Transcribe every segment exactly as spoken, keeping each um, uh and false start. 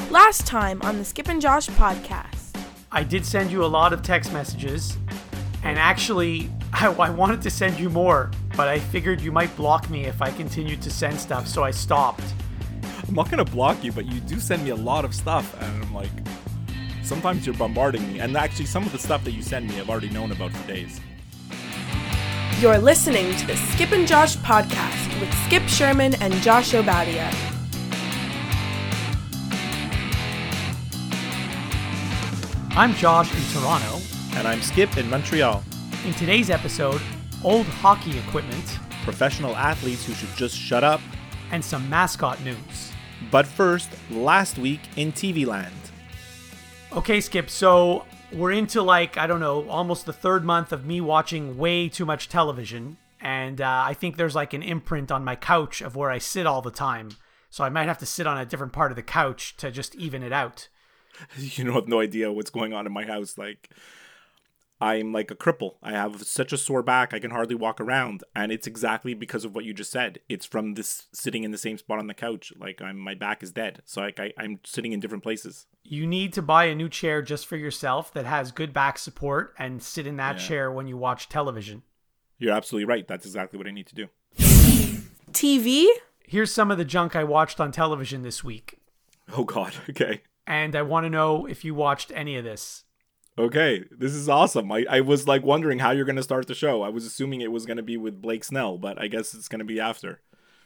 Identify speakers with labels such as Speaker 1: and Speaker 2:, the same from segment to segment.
Speaker 1: Last time on the Skip and Josh podcast.
Speaker 2: I did send you a lot of text messages, and actually, I, I wanted to send you more, but I figured you might block me if I continued to send stuff, so I stopped.
Speaker 3: I'm not going to block you, but you do send me a lot of stuff, and I'm like, sometimes you're bombarding me, and actually some of the stuff that you send me I've already known about for days.
Speaker 1: You're listening to the Skip and Josh podcast with Skip Sherman and Josh Obadia.
Speaker 2: I'm Josh in Toronto.
Speaker 3: And I'm Skip in Montreal.
Speaker 2: In today's episode, old hockey equipment,
Speaker 3: Professional athletes who should just shut up.
Speaker 2: and some mascot news.
Speaker 3: But first, last week in T V land.
Speaker 2: Okay, Skip, so we're into like, I don't know, almost the third month of me watching way too much television. And uh, I think there's like an imprint on my couch of where I sit all the time. So I might have to sit on a different part of the couch to just even it out.
Speaker 3: You know, have no idea what's going on in my house. Like, I'm like a cripple. I have such a sore back, I can hardly walk around. And it's exactly because of what you just said. It's from this sitting in the same spot on the couch. Like, I'm my back is dead. So like, I, I'm sitting in different places.
Speaker 2: You need to buy a new chair just for yourself that has good back support and sit in that
Speaker 3: Yeah.
Speaker 2: chair when you watch television.
Speaker 3: You're absolutely right. That's exactly what I need to do.
Speaker 1: T V?
Speaker 2: Here's some of the junk I watched on television this week.
Speaker 3: Oh, God. Okay.
Speaker 2: And I want to know if you watched any of this.
Speaker 3: Okay, this is awesome. I, I was like wondering how you're going to start the show. I was assuming it was going to be with Blake Snell, but I guess it's going to be after.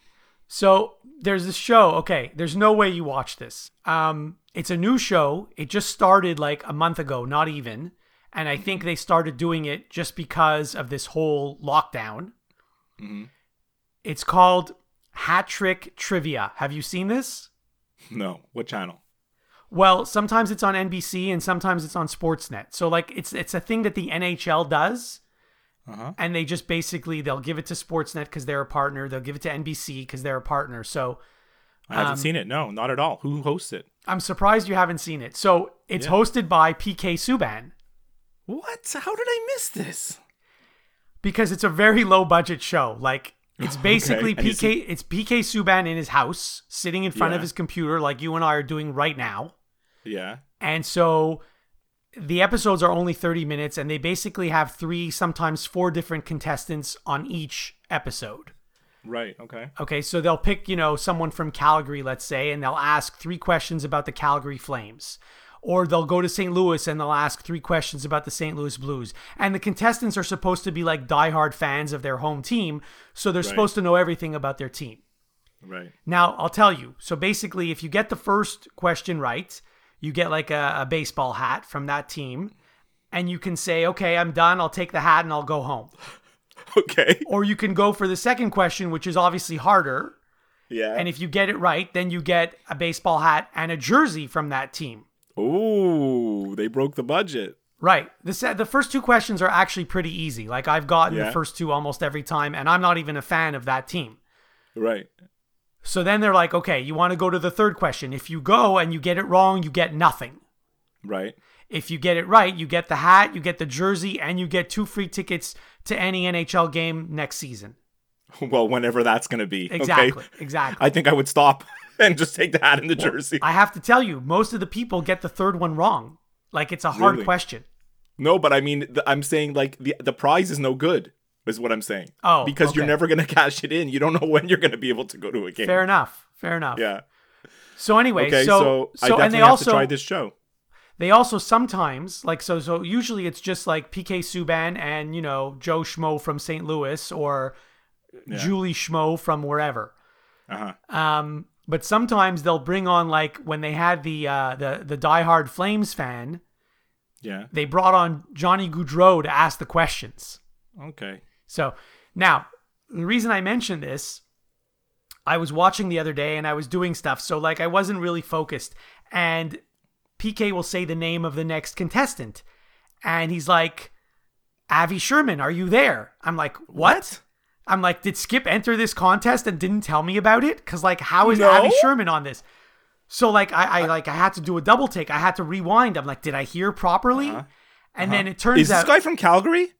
Speaker 2: So there's this show. Okay, there's no way you watch this. Um, it's a new show. It just started like a month ago, not even. And I think they started doing it just because of this whole lockdown.
Speaker 3: Mm-hmm.
Speaker 2: It's called Hat Trick Trivia. Have you seen this?
Speaker 3: No, what channel?
Speaker 2: Well, sometimes it's on N B C and sometimes it's on Sportsnet. So like it's it's a thing that the N H L does.
Speaker 3: Uh-huh.
Speaker 2: And they just basically, they'll give it to Sportsnet because they're a partner. They'll give it to N B C because they're a partner. So
Speaker 3: I haven't
Speaker 2: um,
Speaker 3: seen it. No, not at all. Who hosts it?
Speaker 2: I'm surprised you haven't seen it. So it's
Speaker 3: Yeah.
Speaker 2: hosted by P K Subban
Speaker 3: What? How did I miss this?
Speaker 2: because it's a very low budget show. Like it's basically
Speaker 3: Okay. And is
Speaker 2: P K. It's P K Subban in his house, sitting in front of
Speaker 3: Yeah.
Speaker 2: his computer, like you and I are doing right now.
Speaker 3: Yeah.
Speaker 2: And so the episodes are only thirty minutes, and they basically have three, sometimes four different contestants on each episode.
Speaker 3: Right. Okay.
Speaker 2: Okay, so they'll pick, you know, someone from Calgary, let's say, and they'll ask three questions about the Calgary Flames. Or they'll go to Saint Louis and they'll ask three questions about the Saint Louis Blues. And the contestants are supposed to be like diehard fans of their home team, so they're
Speaker 3: Right.
Speaker 2: supposed to know everything about their team.
Speaker 3: Right.
Speaker 2: Now, I'll tell you. So basically, if you get the first question right, you get like a, a baseball hat from that team. And you can say, okay, I'm done. I'll take the hat and I'll go home.
Speaker 3: Okay.
Speaker 2: Or you can go for the second question, which is obviously harder.
Speaker 3: Yeah.
Speaker 2: And if you get it right, then you get a baseball hat and a jersey from that team.
Speaker 3: Ooh, they broke the budget.
Speaker 2: Right. The se- the first two questions are actually pretty easy. Like I've gotten
Speaker 3: Yeah.
Speaker 2: the first two almost every time, and I'm not even a fan of that team.
Speaker 3: Right.
Speaker 2: So then they're like, okay, you want to go to the third question. If you go and you get it wrong, you get nothing.
Speaker 3: Right.
Speaker 2: If you get it right, you get the hat, you get the jersey, and you get two free tickets to any N H L game next season.
Speaker 3: Well, whenever that's going to be.
Speaker 2: Exactly.
Speaker 3: Okay?
Speaker 2: Exactly.
Speaker 3: I think I would stop and just take the hat and the jersey.
Speaker 2: I have to tell you, most of the people get the third one wrong. Like it's a hard
Speaker 3: Really?
Speaker 2: question.
Speaker 3: No, but I mean, th- I'm saying like the the prize is no good, is what I'm saying.
Speaker 2: Oh,
Speaker 3: because you're
Speaker 2: okay.
Speaker 3: never going to cash it in. You don't know when you're going to be able to go to a game.
Speaker 2: Fair enough. Fair enough.
Speaker 3: Yeah.
Speaker 2: So anyway,
Speaker 3: Okay,
Speaker 2: so
Speaker 3: so, I
Speaker 2: so
Speaker 3: definitely
Speaker 2: and they
Speaker 3: have
Speaker 2: also
Speaker 3: to try this show.
Speaker 2: they also sometimes like so so usually it's just like P K Subban and you know Joe Schmo from Saint Louis or
Speaker 3: Yeah.
Speaker 2: Julie Schmo from wherever.
Speaker 3: Uh huh.
Speaker 2: Um, but sometimes they'll bring on like when they had the uh, the the diehard Flames fan,
Speaker 3: Yeah.
Speaker 2: they brought on Johnny Gaudreau to ask the questions.
Speaker 3: Okay.
Speaker 2: So now the reason I mentioned this, I was watching the other day and I was doing stuff, so like I wasn't really focused. And P K will say the name of the next contestant, and he's like, "Avi Sherman, are you there?" I'm like, "What?" I'm like, "Did Skip enter this contest and didn't tell me about it? Because like, how is
Speaker 3: No?
Speaker 2: Avi Sherman on this?" So like, I, I like I had to do a double take. I had to rewind. I'm like, "Did I hear properly?"
Speaker 3: Uh-huh.
Speaker 2: And
Speaker 3: Uh-huh.
Speaker 2: then it turns
Speaker 3: Is this
Speaker 2: out,
Speaker 3: guy from Calgary?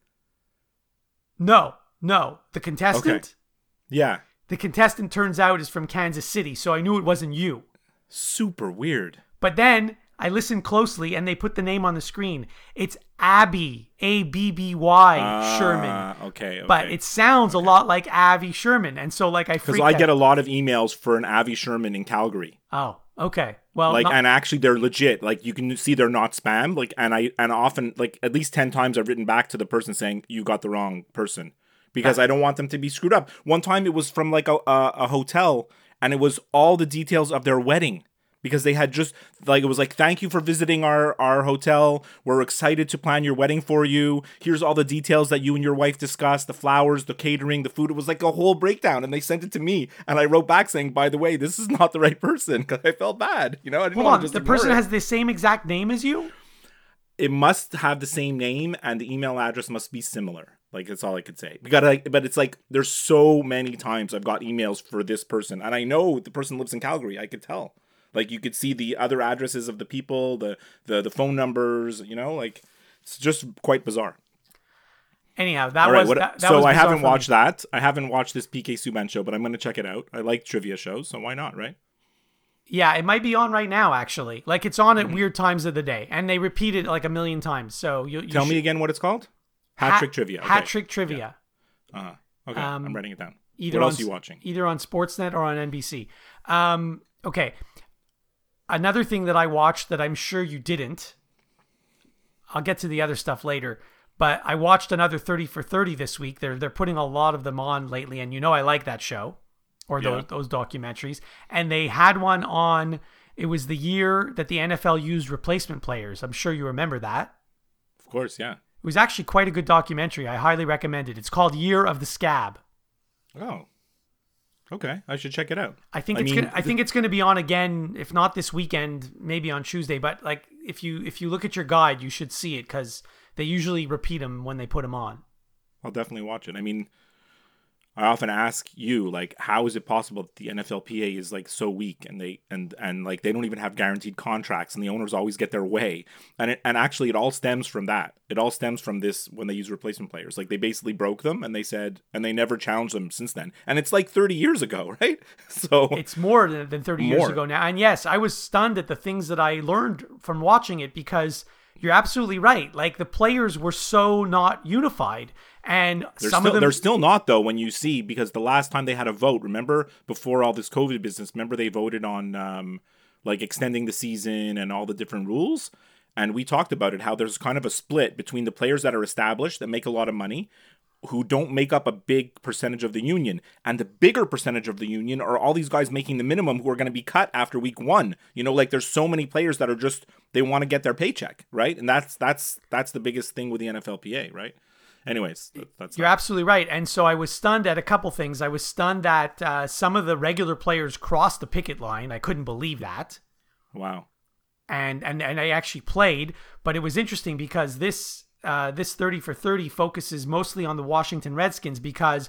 Speaker 2: no, no, the contestant.
Speaker 3: Okay. Yeah.
Speaker 2: The contestant turns out is from Kansas City, so I knew it wasn't you.
Speaker 3: Super weird.
Speaker 2: But then I listened closely and they put the name on the screen. It's Abby, A B B Y
Speaker 3: Uh,
Speaker 2: Sherman.
Speaker 3: okay, okay.
Speaker 2: But it sounds
Speaker 3: okay.
Speaker 2: a lot like Avi Sherman. And so like I
Speaker 3: Because
Speaker 2: freaked
Speaker 3: I
Speaker 2: out.
Speaker 3: get a lot of emails for an Avi Sherman in Calgary.
Speaker 2: Oh, okay. Well,
Speaker 3: Like,
Speaker 2: not-
Speaker 3: and actually they're legit. Like, you can see they're not spam. Like, and I, and often, like, at least ten times I've written back to the person saying, you got the wrong person. Because I don't want them to be screwed up. One time it was from like a, a, a hotel, and it was all the details of their wedding. Because they had just, like, it was like, thank you for visiting our, our hotel. We're excited to plan your wedding for you. Here's all the details that you and your wife discussed, the flowers, the catering, the food. It was like a whole breakdown. And they sent it to me. And I wrote back saying, by the way, this is not the right person. Because I felt bad. You know, I didn't
Speaker 2: hold
Speaker 3: want
Speaker 2: on.
Speaker 3: to just
Speaker 2: The
Speaker 3: ignore
Speaker 2: person
Speaker 3: it.
Speaker 2: has the same exact name as you?
Speaker 3: It must have the same name, and the email address must be similar. Like, that's all I could say. We gotta, like, but it's like, there's so many times I've got emails for this person. And I know the person lives in Calgary. I could tell. Like, you could see the other addresses of the people, the, the, the phone numbers, you know, like, it's just quite bizarre.
Speaker 2: Anyhow, that
Speaker 3: All right,
Speaker 2: was
Speaker 3: what,
Speaker 2: that, that
Speaker 3: so
Speaker 2: was
Speaker 3: I
Speaker 2: bizarre
Speaker 3: haven't
Speaker 2: for me.
Speaker 3: watched that. I haven't watched this P K Subban show, but I'm going to check it out. I like trivia shows, so why not, right?
Speaker 2: Yeah, it might be on right now, actually. Like, it's on at
Speaker 3: Mm-hmm.
Speaker 2: weird times of the day. And they repeat it like a million times. So you, you
Speaker 3: Tell
Speaker 2: should,
Speaker 3: me again what it's called. Hat Trick Trivia. Okay.
Speaker 2: Hat Trick Trivia.
Speaker 3: Uh-huh. Okay,
Speaker 2: Um,
Speaker 3: I'm writing it down.
Speaker 2: Either
Speaker 3: What
Speaker 2: on,
Speaker 3: else are you watching?
Speaker 2: Either on Sportsnet or on N B C. Um, okay. Another thing that I watched that I'm sure you didn't. I'll get to the other stuff later. But I watched another thirty for thirty this week. They're they're putting a lot of them on lately, and you know I like that show or
Speaker 3: Yeah.
Speaker 2: those those documentaries. And they had one on. It was the year that the N F L used replacement players. I'm sure you remember that.
Speaker 3: Of course, yeah.
Speaker 2: It was actually quite a good documentary. I highly recommend it. It's called Year of the Scab.
Speaker 3: Oh. Okay, I should check it out.
Speaker 2: I think
Speaker 3: I
Speaker 2: it's
Speaker 3: mean,
Speaker 2: gonna, I think it's going to be on again, if not this weekend, maybe on Tuesday. But like, if you if you look at your guide, you should see it because they usually repeat them when they put them on.
Speaker 3: I'll definitely watch it. I mean, I often ask you, like, how is it possible that the N F L P A is like so weak, and they and and like they don't even have guaranteed contracts, and the owners always get their way, and it, and actually it all stems from that. It all stems from this when they use replacement players. Like, they basically broke them, and they said, and they never challenged them since then. And it's like thirty years ago, right? So
Speaker 2: It's more than, than thirty years
Speaker 3: More.
Speaker 2: ago now. And yes, I was stunned at the things that I learned from watching it because you're absolutely right. Like, the players were so not unified. And
Speaker 3: They're
Speaker 2: some
Speaker 3: still,
Speaker 2: of them,
Speaker 3: they're still not, though, when you see, because the last time they had a vote, remember, before all this COVID business, remember they voted on, um, like, extending the season and all the different rules? And we talked about it, how there's kind of a split between the players that are established, that make a lot of money, who don't make up a big percentage of the union. And the bigger percentage of the union are all these guys making the minimum who are going to be cut after week one. You know, like, there's so many players that are just, they want to get their paycheck, right? And that's that's that's the biggest thing with the N F L P A, right? Anyways, that's
Speaker 2: You're absolutely right. And so I was stunned at a couple things. I was stunned that uh, some of the regular players crossed the picket line. I couldn't believe that.
Speaker 3: wow.
Speaker 2: And and and I actually played, but it was interesting because this uh, this thirty for thirty focuses mostly on the Washington Redskins because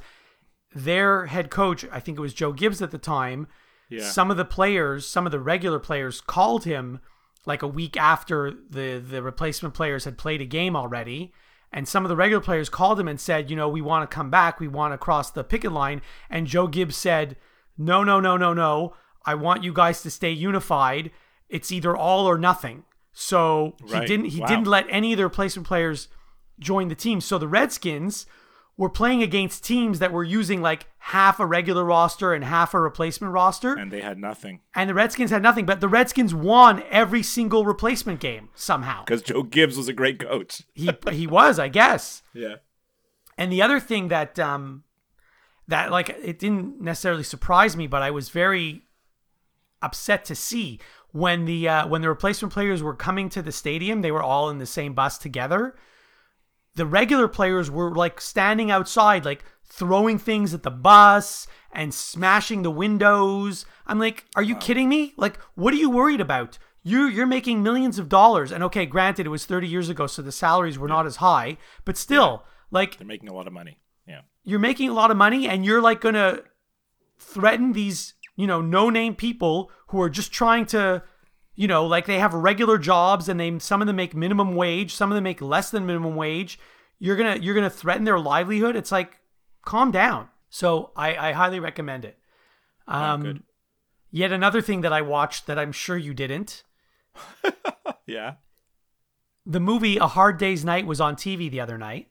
Speaker 2: their head coach, I think it was Joe Gibbs at the time,
Speaker 3: Yeah.
Speaker 2: some of the players, some of the regular players called him like a week after the the replacement players had played a game already. And some of the regular players called him and said, you know, we want to come back. We want to cross the picket line. And Joe Gibbs said, no, no, no, no, no. I want you guys to stay unified. It's either all or nothing. So he
Speaker 3: Right.
Speaker 2: didn't he
Speaker 3: Wow.
Speaker 2: didn't let any of the replacement players join the team. So the Redskins were playing against teams that were using like half a regular roster and half a replacement roster.
Speaker 3: And they had nothing.
Speaker 2: And the Redskins had nothing, but the Redskins won every single replacement game somehow.
Speaker 3: Because Joe Gibbs was a great coach.
Speaker 2: He he was, I guess.
Speaker 3: Yeah.
Speaker 2: And the other thing that um that like it didn't necessarily surprise me, but I was very upset to see when the uh, when the replacement players were coming to the stadium. They were all in the same bus together. The regular players were like standing outside, like throwing things at the bus and smashing the windows. I'm like, are you kidding me? Like, what are you worried about? You you're making millions of dollars, and okay, granted, it was thirty years ago, so the salaries were not as high, but still, like,
Speaker 3: They're making a lot of money. Yeah.
Speaker 2: you're making a lot of money, and you're like gonna threaten these, you know, no-name people who are just trying to, you know, like they have regular jobs, and they some of them make minimum wage, some of them make less than minimum wage. You're gonna you're gonna threaten their livelihood. It's like, calm down. So I, I highly recommend it. Um,
Speaker 3: good.
Speaker 2: Yet another thing that I watched that I'm sure you didn't.
Speaker 3: Yeah.
Speaker 2: The movie A Hard Day's Night was on T V the other night.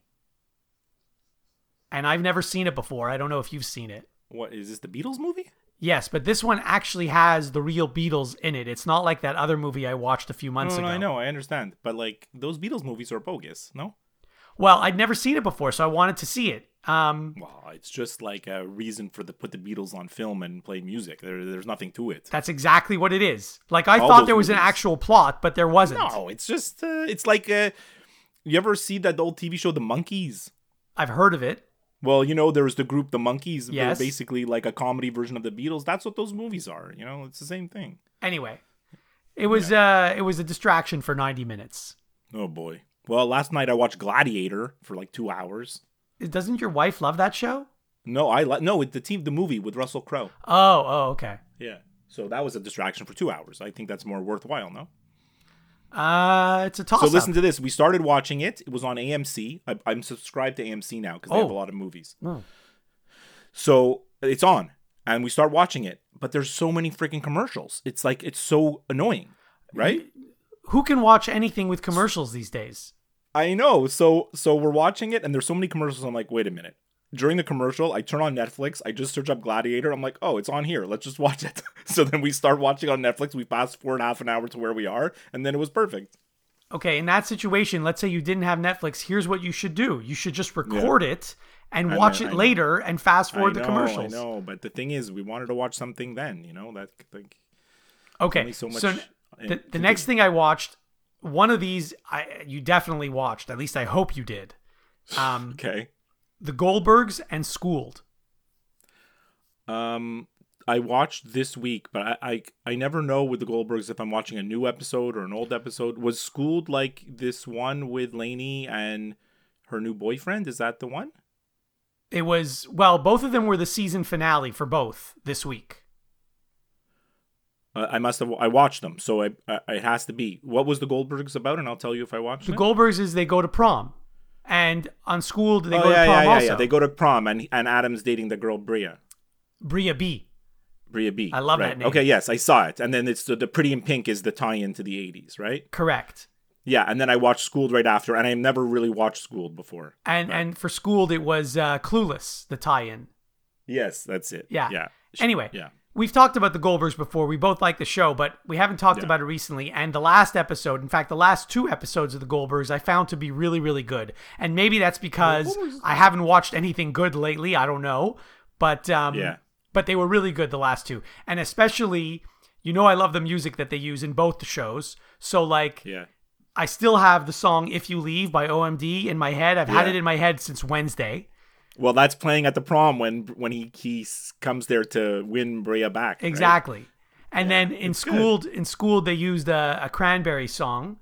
Speaker 2: And I've never seen it before. I don't know if you've seen it.
Speaker 3: What, is this the Beatles movie?
Speaker 2: Yes, but this one actually has the real Beatles in it. It's not like that other movie I watched a few months
Speaker 3: no, no,
Speaker 2: ago.
Speaker 3: I know, I understand. But like those Beatles movies are bogus, no?
Speaker 2: Well, I'd never seen it before, so I wanted to see it. Um,
Speaker 3: Well, it's just like a reason for the put the Beatles on film and play music. There, there's nothing to it.
Speaker 2: that's exactly what it is. Like, I
Speaker 3: All
Speaker 2: thought
Speaker 3: those
Speaker 2: there was an
Speaker 3: movies.
Speaker 2: actual plot, but there wasn't.
Speaker 3: No, it's just uh, it's like uh, you ever see that old T V show, The Monkees?
Speaker 2: I've heard of it.
Speaker 3: Well, you know, there was the group The Monkees. They're
Speaker 2: Yes.
Speaker 3: basically like a comedy version of the Beatles. That's what those movies are. You know, it's the same thing.
Speaker 2: Anyway, it was uh, it was a distraction for ninety minutes.
Speaker 3: Oh boy. Well, last night I watched Gladiator for like two hours.
Speaker 2: Doesn't your wife love that show?
Speaker 3: No, I li- no, it's the team, the movie with Russell Crowe.
Speaker 2: Oh, oh, okay.
Speaker 3: Yeah. So that was a distraction for two hours. I think that's more worthwhile, no?
Speaker 2: Uh, it's a toss
Speaker 3: So listen to this. We started watching it. It was on A M C. I, I'm subscribed to A M C now because they have a
Speaker 2: Oh.
Speaker 3: lot of movies.
Speaker 2: Oh.
Speaker 3: So it's on, and we start watching it. But there's so many freaking commercials. It's like it's so annoying, right?
Speaker 2: Who can watch anything with commercials these days?
Speaker 3: I know. So so we're watching it, and there's so many commercials. I'm like, wait a minute. During the commercial, I turn on Netflix. I just search up Gladiator. I'm like, oh, it's on here. Let's just watch it. So then we start watching on Netflix. We fast forward half an hour to where we are, and then it was perfect.
Speaker 2: Okay, in that situation, let's say you didn't have Netflix. Here's what you should do: you should just record it and
Speaker 3: I
Speaker 2: watch
Speaker 3: know, I
Speaker 2: it
Speaker 3: know.
Speaker 2: later and fast forward
Speaker 3: I
Speaker 2: the
Speaker 3: know,
Speaker 2: commercials.
Speaker 3: I know, but the thing is, we wanted to watch something then. You know that like
Speaker 2: Okay,
Speaker 3: only so
Speaker 2: so,
Speaker 3: much.
Speaker 2: the, the next thing I watched, one of these, I you definitely watched. At least I hope you did. Um,
Speaker 3: Okay.
Speaker 2: The Goldbergs and Schooled.
Speaker 3: Um, I watched this week, but I, I I never know with the Goldbergs if I'm watching a new episode or an old episode. Was Schooled like this one with Lainey and her new boyfriend? Is that the one?
Speaker 2: It was, well, both of them were the season finale for both this week.
Speaker 3: Uh, I must have. I watched them, so I, I it has to be. What was the Goldbergs about? And I'll tell you if I watched
Speaker 2: The
Speaker 3: it.
Speaker 2: Goldbergs is they go to prom, and on Schooled they
Speaker 3: oh
Speaker 2: go
Speaker 3: yeah,
Speaker 2: to prom
Speaker 3: yeah, yeah,
Speaker 2: also.
Speaker 3: yeah. They go to prom, and and Adam's dating the girl Bria.
Speaker 2: Bria B.
Speaker 3: Bria B.
Speaker 2: I love
Speaker 3: right.
Speaker 2: that name.
Speaker 3: Okay, yes, I saw it. And then it's the, the Pretty in Pink is the tie-in to the eighties, right?
Speaker 2: Correct.
Speaker 3: Yeah, and then I watched Schooled right after, and I've never really watched Schooled before.
Speaker 2: And
Speaker 3: Right.
Speaker 2: and for Schooled it was uh, Clueless, the tie-in.
Speaker 3: Yes, that's it.
Speaker 2: Yeah.
Speaker 3: Yeah.
Speaker 2: Anyway,
Speaker 3: Yeah.
Speaker 2: we've talked about the Goldbergs before. We both like the show, but we haven't talked
Speaker 3: Yeah.
Speaker 2: about it recently. And the last episode, in fact, the last two episodes of the Goldbergs, I found to be really, really good. And maybe that's because I haven't watched anything good lately. I don't know, but um,
Speaker 3: Yeah.
Speaker 2: but they were really good the last two, and especially, you know, I love the music that they use in both the shows. So like,
Speaker 3: Yeah.
Speaker 2: I still have the song "If You Leave" by O M D in my head. I've had
Speaker 3: Yeah.
Speaker 2: it in my head since Wednesday.
Speaker 3: Well, that's playing at the prom when when he he s- comes there to win Bria back. right?
Speaker 2: Exactly. And then in
Speaker 3: it's good.
Speaker 2: Schooled, in Schooled, they used a, a Cranberry song.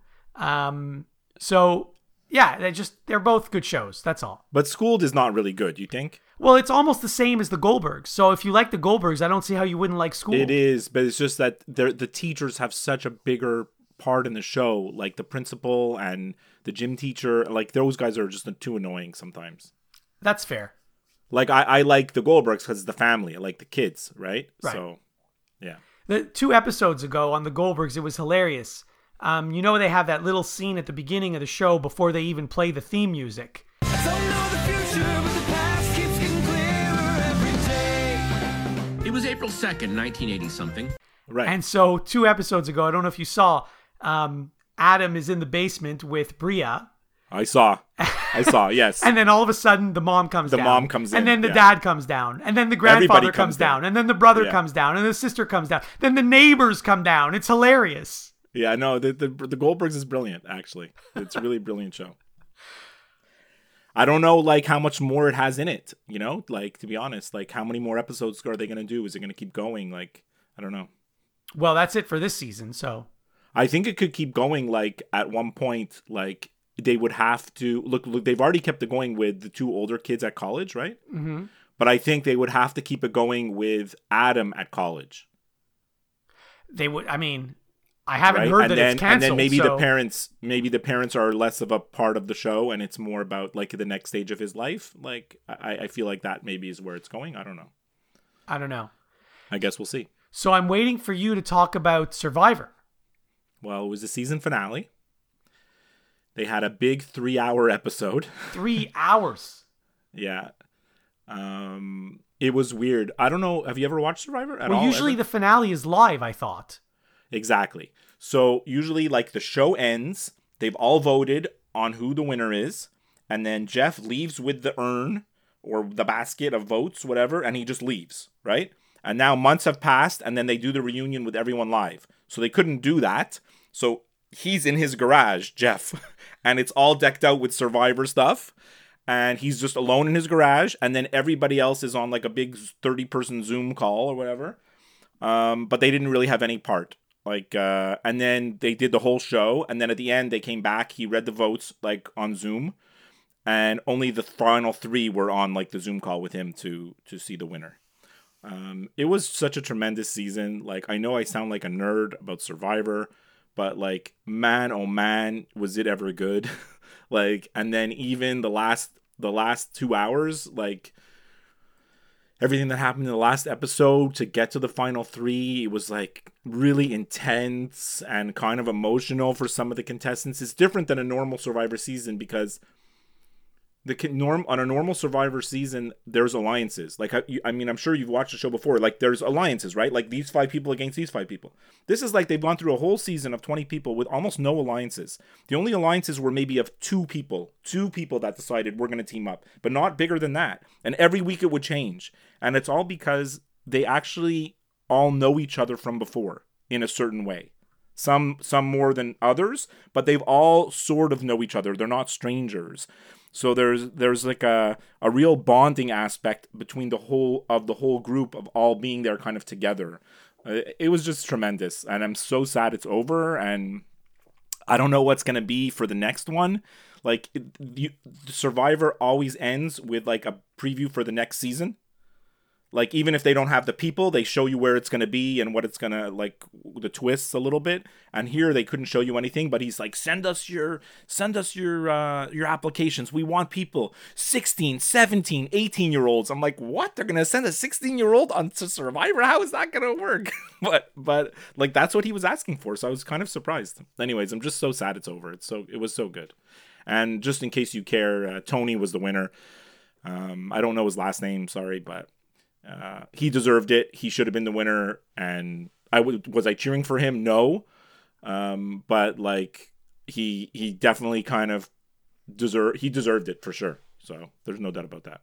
Speaker 2: Um, so yeah, they just they're both good shows. That's all.
Speaker 3: But Schooled is not really good, you think?
Speaker 2: Well, it's almost the same as the Goldbergs. So if you like the Goldbergs, I don't see how you wouldn't like Schooled.
Speaker 3: It is, but it's just that they're- the teachers have such a bigger part in the show, like the principal and the gym teacher. Like those guys are just too annoying sometimes.
Speaker 2: That's fair.
Speaker 3: Like I, I like the Goldbergs because it's the family, I like the kids, right?
Speaker 2: Right.
Speaker 3: So, yeah.
Speaker 2: The two episodes ago on the Goldbergs, it was hilarious. Um, you know, they have that little scene at the beginning of the show before they even play the theme music.
Speaker 4: I don't know the future, but the past keeps getting clearer every day. It was April second, nineteen eighty something.
Speaker 3: Right.
Speaker 2: And so two episodes ago, I don't know if you saw, um, Adam is in the basement with Bria.
Speaker 3: I saw. I saw, yes.
Speaker 2: And then all of a sudden, the mom comes
Speaker 3: The
Speaker 2: down.
Speaker 3: mom comes
Speaker 2: And
Speaker 3: in,
Speaker 2: then the
Speaker 3: yeah.
Speaker 2: dad comes down. And then the grandfather
Speaker 3: Everybody
Speaker 2: comes,
Speaker 3: comes
Speaker 2: down.
Speaker 3: down.
Speaker 2: And then the brother
Speaker 3: Yeah.
Speaker 2: comes down. And the sister comes down. Then the neighbors come down. It's hilarious.
Speaker 3: Yeah, no, the, the the Goldbergs is brilliant, actually. It's a really brilliant show. I don't know, like, how much more it has in it, you know? Like, to be honest, like, how many more episodes are they going to do? Is it going to keep going? Like, I don't know.
Speaker 2: Well, that's it for this season. So
Speaker 3: I think it could keep going, like, at one point, like, they would have to... Look, look, they've already kept it going with the two older kids at college, right?
Speaker 2: mm-hmm.
Speaker 3: But I think they would have to keep it going with Adam at college.
Speaker 2: they would, I mean, I haven't
Speaker 3: right?
Speaker 2: heard
Speaker 3: and
Speaker 2: that
Speaker 3: then,
Speaker 2: it's canceled.
Speaker 3: And then maybe
Speaker 2: so
Speaker 3: the parents, maybe the parents are less of a part of the show, and it's more about like the next stage of his life. Like I, I feel like that maybe is where it's going. I don't know.
Speaker 2: I don't know.
Speaker 3: I guess we'll see.
Speaker 2: So I'm waiting for you to talk about Survivor.
Speaker 3: Well, it was the season finale. They had a big three-hour episode.
Speaker 2: Three hours.
Speaker 3: Yeah. Um, it was weird. I don't know. Have you ever watched Survivor at
Speaker 2: well,
Speaker 3: all?
Speaker 2: usually
Speaker 3: ever?
Speaker 2: the finale is live, I thought.
Speaker 3: Exactly. So usually, like, the show ends. They've all voted on who the winner is. And then Jeff leaves with the urn or the basket of votes, whatever, and he just leaves, right? And now months have passed, and then they do the reunion with everyone live. So they couldn't do that. So he's in his garage, Jeff, and it's all decked out with Survivor stuff. And he's just alone in his garage, and then everybody else is on like a big thirty-person Zoom call or whatever. Um, but they didn't really have any part. Like, uh, and then they did the whole show, and then at the end they came back. He read the votes like on Zoom, and only the final three were on like the Zoom call with him to to see the winner. Um, it was such a tremendous season. Like, I know I sound like a nerd about Survivor, but like, man, oh man, was it ever good? Like, and then even the last, the last two hours, like everything that happened in the last episode to get to the final three, it was like really intense and kind of emotional for some of the contestants. It's different than a normal Survivor season because the norm on a normal Survivor season, there's alliances. Like, I mean, I'm sure you've watched the show before. Like, there's alliances, right? Like these five people against these five people. This is like they've gone through a whole season of twenty people with almost no alliances. The only alliances were maybe of two people, two people that decided we're going to team up, but not bigger than that. And every week it would change. And it's all because they actually all know each other from before in a certain way. Some, some more than others, but they've all sort of know each other. They're not strangers. So there's there's like a, a real bonding aspect between the whole of the whole group of all being there kind of together. Uh, it was just tremendous, and I'm so sad it's over, and I don't know what's gonna be for the next one. Like, it, you, Survivor always ends with like a preview for the next season. Like, even if they don't have the people, they show you where it's going to be and what it's going to, like, the twists a little bit. And here they couldn't show you anything, but he's like, send us your, send us your, uh, your applications. We want people, sixteen, seventeen, eighteen year olds. I'm like, what? They're going to send a sixteen year old on to Survivor? How is that going to work? but, but like, that's what he was asking for. So I was kind of surprised. Anyways, I'm just so sad it's over. It's so, it was so good. And just in case you care, uh, Tony was the winner. Um, I don't know his last name. Sorry, but Uh, he deserved it. He should have been the winner. And I w- was I cheering for him? No. Um, but like he he definitely kind of deserved he deserved it for sure. So there's no doubt about that.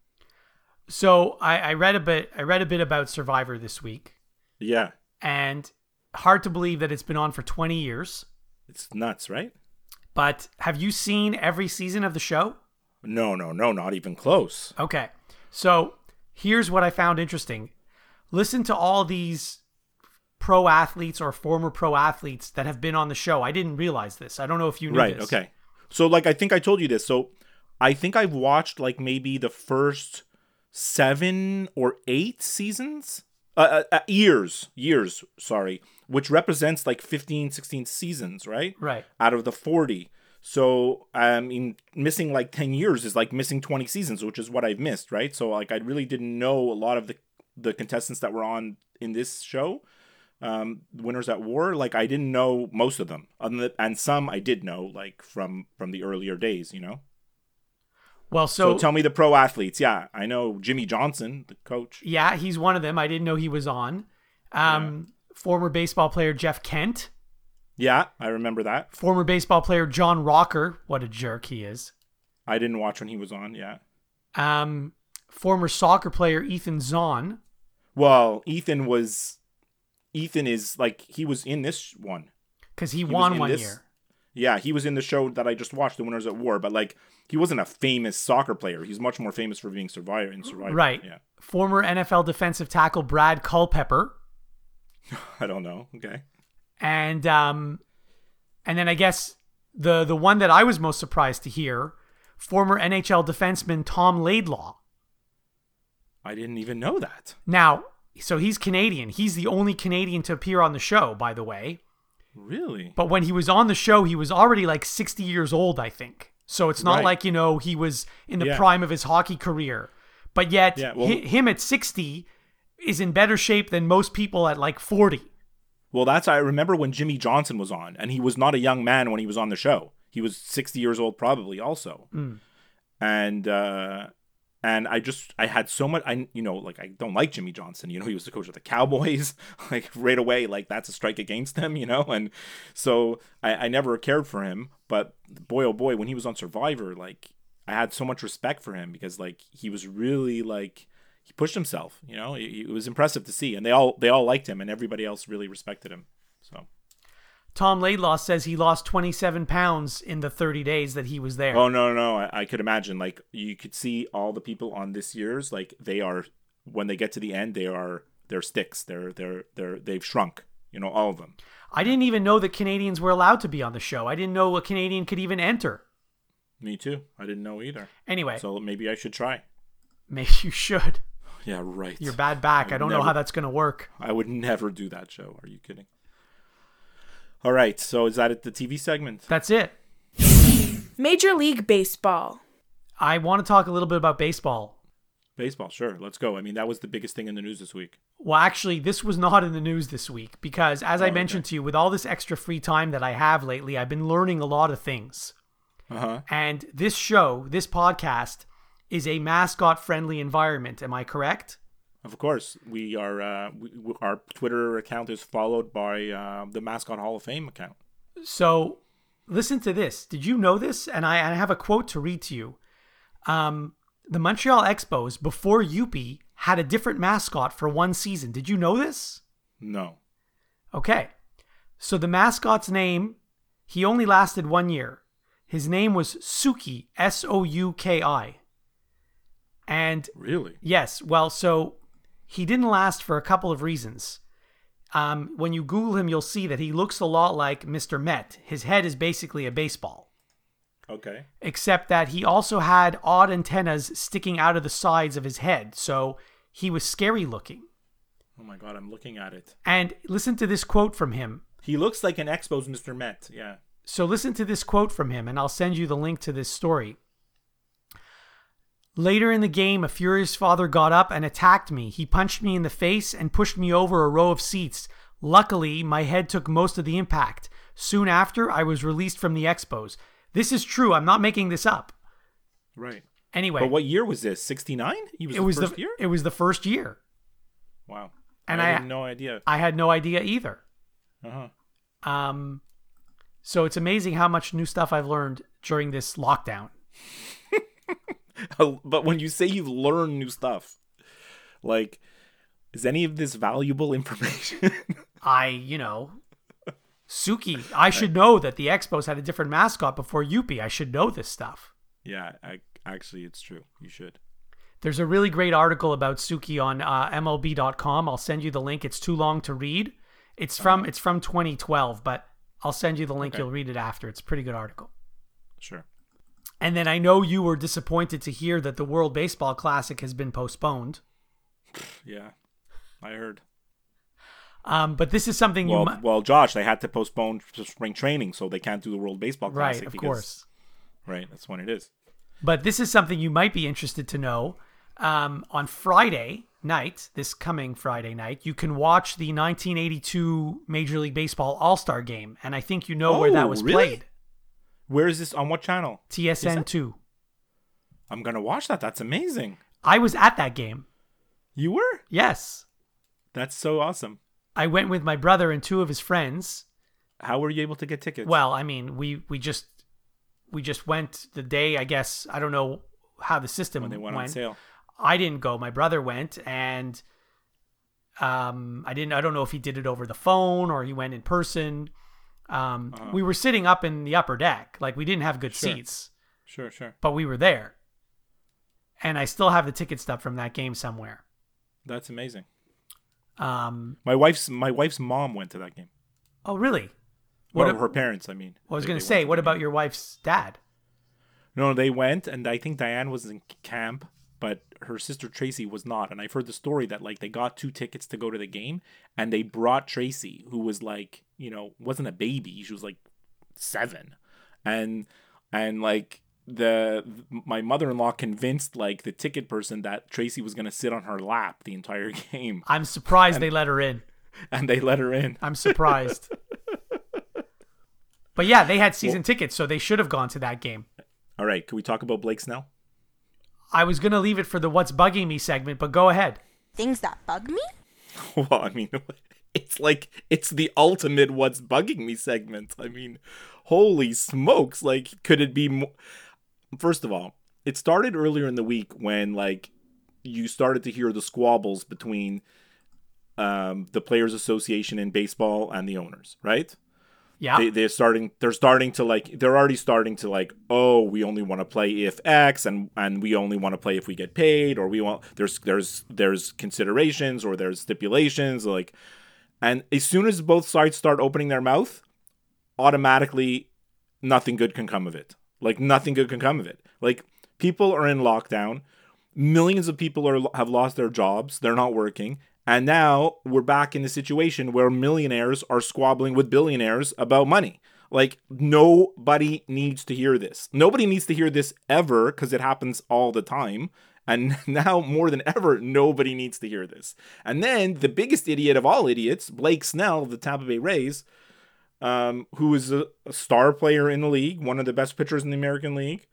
Speaker 2: So I, I read a bit I read a bit about Survivor this week.
Speaker 3: Yeah.
Speaker 2: And hard to believe that it's been on for twenty years.
Speaker 3: It's nuts, right?
Speaker 2: But have you seen every season of the show?
Speaker 3: No, no, no, not even close.
Speaker 2: Okay. So here's what I found interesting. Listen to all these pro athletes or former pro athletes that have been on the show. I didn't realize this. I don't know if you knew
Speaker 3: right,
Speaker 2: this.
Speaker 3: Okay. So, like, I think I told you this. So, I think I've watched, like, maybe the first seven or eight seasons? Uh, uh, years. Years, sorry. Which represents, like, fifteen, sixteen seasons, right?
Speaker 2: Right.
Speaker 3: Out of the forty. So, I mean, missing like ten years is like missing twenty seasons, which is what I've missed, right? So, like, I really didn't know a lot of the, the contestants that were on in this show, um, Winners at War. Like, I didn't know most of them. And some I did know, like, from, from the earlier days, you know?
Speaker 2: Well, so...
Speaker 3: So, tell me the pro athletes. Yeah, I know Jimmy Johnson, the coach.
Speaker 2: Yeah, he's one of them. I didn't know he was on. Um, yeah. Former baseball player Jeff Kent.
Speaker 3: Yeah, I remember that.
Speaker 2: Former baseball player John Rocker. What a jerk he is.
Speaker 3: I didn't watch when he was on, yeah.
Speaker 2: Um, former soccer player Ethan Zohn.
Speaker 3: Well, Ethan was... Ethan is, like, he was in this one.
Speaker 2: Because he, he won one this, year.
Speaker 3: Yeah, he was in the show that I just watched, The Winners at War. But, like, he wasn't a famous soccer player. He's much more famous for being Survivor in Survivor.
Speaker 2: Right.
Speaker 3: Yeah.
Speaker 2: Former N F L defensive tackle Brad Culpepper.
Speaker 3: I don't know. Okay.
Speaker 2: And um, and then I guess the the one that I was most surprised to hear, former N H L defenseman Tom Laidlaw.
Speaker 3: I didn't even know that.
Speaker 2: Now, so he's Canadian. He's the only Canadian to appear on the show, by the way.
Speaker 3: Really?
Speaker 2: But when he was on the show, he was already like sixty years old, I think. So it's not
Speaker 3: right.
Speaker 2: like, you know, he was in the
Speaker 3: yeah.
Speaker 2: prime of his hockey career. But yet,
Speaker 3: yeah, well,
Speaker 2: hi- him at sixty is in better shape than most people at like forty.
Speaker 3: Well, that's I remember when Jimmy Johnson was on, and he was not a young man when he was on the show. He was sixty years old, probably also,
Speaker 2: Mm.
Speaker 3: and uh, and I just I had so much. I you know like I don't like Jimmy Johnson. You know, he was the coach of the Cowboys. Like right away, like that's a strike against him. You know, and so I, I never cared for him. But boy, oh boy, when he was on Survivor, like I had so much respect for him because like he was really like. He pushed himself, you know. It, it was impressive to see, and they all they all liked him, and everybody else really respected him. So,
Speaker 2: Tom Laidlaw says he lost twenty-seven pounds in the thirty days that he was there.
Speaker 3: oh no, no, I, I could imagine. Like you could see all the people on this year's, like they are when they get to the end, they are they're sticks. They're they're they're they've shrunk. You know, all of them.
Speaker 2: I didn't even know that Canadians were allowed to be on the show. I didn't know a Canadian could even enter.
Speaker 3: Me too. I didn't know either.
Speaker 2: Anyway,
Speaker 3: So maybe I should try.
Speaker 2: maybe you should.
Speaker 3: Yeah, right.
Speaker 2: Your bad back. I,
Speaker 3: I
Speaker 2: don't
Speaker 3: never-
Speaker 2: know how that's going to work.
Speaker 3: I would never do that show. Are you kidding? All right. So is that it? The T V segment?
Speaker 2: That's it.
Speaker 1: Major League Baseball.
Speaker 2: I want to talk a little bit about baseball.
Speaker 3: Baseball. Sure. Let's go. I mean, that was the biggest thing in the news this week.
Speaker 2: Well, actually, this was not in the news this week because, as I
Speaker 3: Oh,
Speaker 2: mentioned
Speaker 3: okay.
Speaker 2: to you, with all this extra free time that I have lately, I've been learning a lot of things.
Speaker 3: Uh huh.
Speaker 2: And this show, this podcast, is a mascot-friendly environment. Am I correct?
Speaker 3: Of course, we are. Uh, we, we- our Twitter account is followed by uh, the Mascot Hall of Fame account.
Speaker 2: So, listen to this. Did you know this? And I, I have a quote to read to you. Um, the Montreal Expos, before Youppi, had a different mascot for one season. Did you know this?
Speaker 3: No.
Speaker 2: Okay. So the mascot's name, he only lasted one year. His name was Suki, S O U K I. And
Speaker 3: Really?
Speaker 2: yes, well, so he didn't last for a couple of reasons. Um, when you Google him, you'll see that he looks a lot like Mister Met. His head is basically a baseball,
Speaker 3: Okay.
Speaker 2: except that he also had odd antennas sticking out of the sides of his head. So he was scary looking.
Speaker 3: Oh my God, I'm looking at it.
Speaker 2: And listen to this quote from him.
Speaker 3: He looks like an Expos Mister Met. Yeah.
Speaker 2: So listen to this quote from him, and I'll send you the link to this story. Later in the game, a furious father got up and attacked me. He punched me in the face and pushed me over a row of seats. Luckily, my head took most of the impact. Soon after, I was released from the Expos. This is true. I'm not making this up.
Speaker 3: Right.
Speaker 2: Anyway,
Speaker 3: But what year was this? sixty-nine? He was
Speaker 2: it
Speaker 3: the
Speaker 2: was
Speaker 3: first
Speaker 2: the
Speaker 3: year?
Speaker 2: it was the first year.
Speaker 3: Wow.
Speaker 2: And
Speaker 3: I
Speaker 2: I-
Speaker 3: had no idea.
Speaker 2: I had no idea either.
Speaker 3: Uh-huh.
Speaker 2: Um, so it's amazing how much new stuff I've learned during this lockdown.
Speaker 3: But when you say you've learned new stuff, like, is any of this valuable information?
Speaker 2: I, you know, Suki. I should know that the Expos had a different mascot before Youppi. I should know this stuff.
Speaker 3: Yeah, I, actually, it's true. You should.
Speaker 2: There's a really great article about Suki on uh, M L B dot com. I'll send you the link. It's too long to read. It's from it's from twenty twelve, but I'll send you the link.
Speaker 3: Okay.
Speaker 2: You'll read it after. It's a pretty good article.
Speaker 3: Sure.
Speaker 2: And then I know you were disappointed to hear that the World Baseball Classic has been postponed.
Speaker 3: Yeah, I heard.
Speaker 2: Um, but this is something you
Speaker 3: Well,
Speaker 2: might...
Speaker 3: well, Josh, they had to postpone to spring training, so they can't do the World Baseball Classic.
Speaker 2: Right, of
Speaker 3: because,
Speaker 2: course.
Speaker 3: Right, that's when it is.
Speaker 2: But this is something you might be interested to know. Um, on Friday night, this coming Friday night, you can watch the nineteen eighty-two Major League Baseball All-Star Game. And I think you know where that
Speaker 3: Oh,
Speaker 2: was
Speaker 3: really?
Speaker 2: played.
Speaker 3: Where is this? On what channel?
Speaker 2: T S N two.
Speaker 3: I'm gonna watch that. That's amazing.
Speaker 2: I was at that game.
Speaker 3: You were?
Speaker 2: Yes.
Speaker 3: That's so awesome.
Speaker 2: I went with my brother and two of his friends.
Speaker 3: How were you able to get tickets?
Speaker 2: Well, I mean, we, we just we just went the day, I guess, I don't know how the system
Speaker 3: when they went
Speaker 2: went.
Speaker 3: on sale.
Speaker 2: I didn't go. My brother went, and um, I didn't. I don't know if he did it over the phone or he went in person. Um,
Speaker 3: Uh-huh.
Speaker 2: We were sitting up in the upper deck, like we didn't have good
Speaker 3: Sure.
Speaker 2: seats,
Speaker 3: Sure, sure.
Speaker 2: but we were there, and I still have the ticket stub from that game somewhere.
Speaker 3: That's amazing.
Speaker 2: Um,
Speaker 3: My wife's my wife's mom went to that game.
Speaker 2: oh, really? What?
Speaker 3: Well,
Speaker 2: a-
Speaker 3: her parents, I mean.
Speaker 2: I was
Speaker 3: They-
Speaker 2: going
Speaker 3: they
Speaker 2: to
Speaker 3: went
Speaker 2: say,
Speaker 3: to
Speaker 2: what
Speaker 3: the
Speaker 2: about
Speaker 3: game.
Speaker 2: your wife's dad?
Speaker 3: No, they went, and I think Diane was in camp, but her sister Tracy was not. And I've heard the story that like they got two tickets to go to the game, and they brought Tracy, who was like, you know, wasn't a baby. She was like seven, and and like the my mother-in-law convinced like the ticket person that Tracy was gonna sit on her lap the entire game.
Speaker 2: I'm surprised they let her in.
Speaker 3: and they let her in.
Speaker 2: I'm surprised. But yeah, they had season well, tickets, so they should have gone to that game.
Speaker 3: All right, can we talk about Blake Snell?
Speaker 2: I was going to leave it for the What's Bugging Me segment, but go ahead.
Speaker 5: Things that bug me?
Speaker 3: Well, I mean, it's like, it's the ultimate What's Bugging Me segment. I mean, holy smokes. Like, could it be more... First of all, it started earlier in the week when, like, you started to hear the squabbles between um, the Players Association in baseball and the owners, right?
Speaker 2: Yeah.
Speaker 3: They, they're starting, they're starting to like, they're already starting to like, oh, we only want to play if X and, and we only want to play if we get paid, or we want, there's, there's, there's considerations or there's stipulations, like, and as soon as both sides start opening their mouth, automatically nothing good can come of it. Like nothing good can come of it. Like people are in lockdown. Millions of people are have lost their jobs. They're not working. And now we're back in the situation where millionaires are squabbling with billionaires about money. Like, nobody needs to hear this. Nobody needs to hear this ever because it happens all the time. And now more than ever, nobody needs to hear this. And then the biggest idiot of all idiots, Blake Snell of the Tampa Bay Rays, um, who is a, a star player in the league, one of the best pitchers in the American League,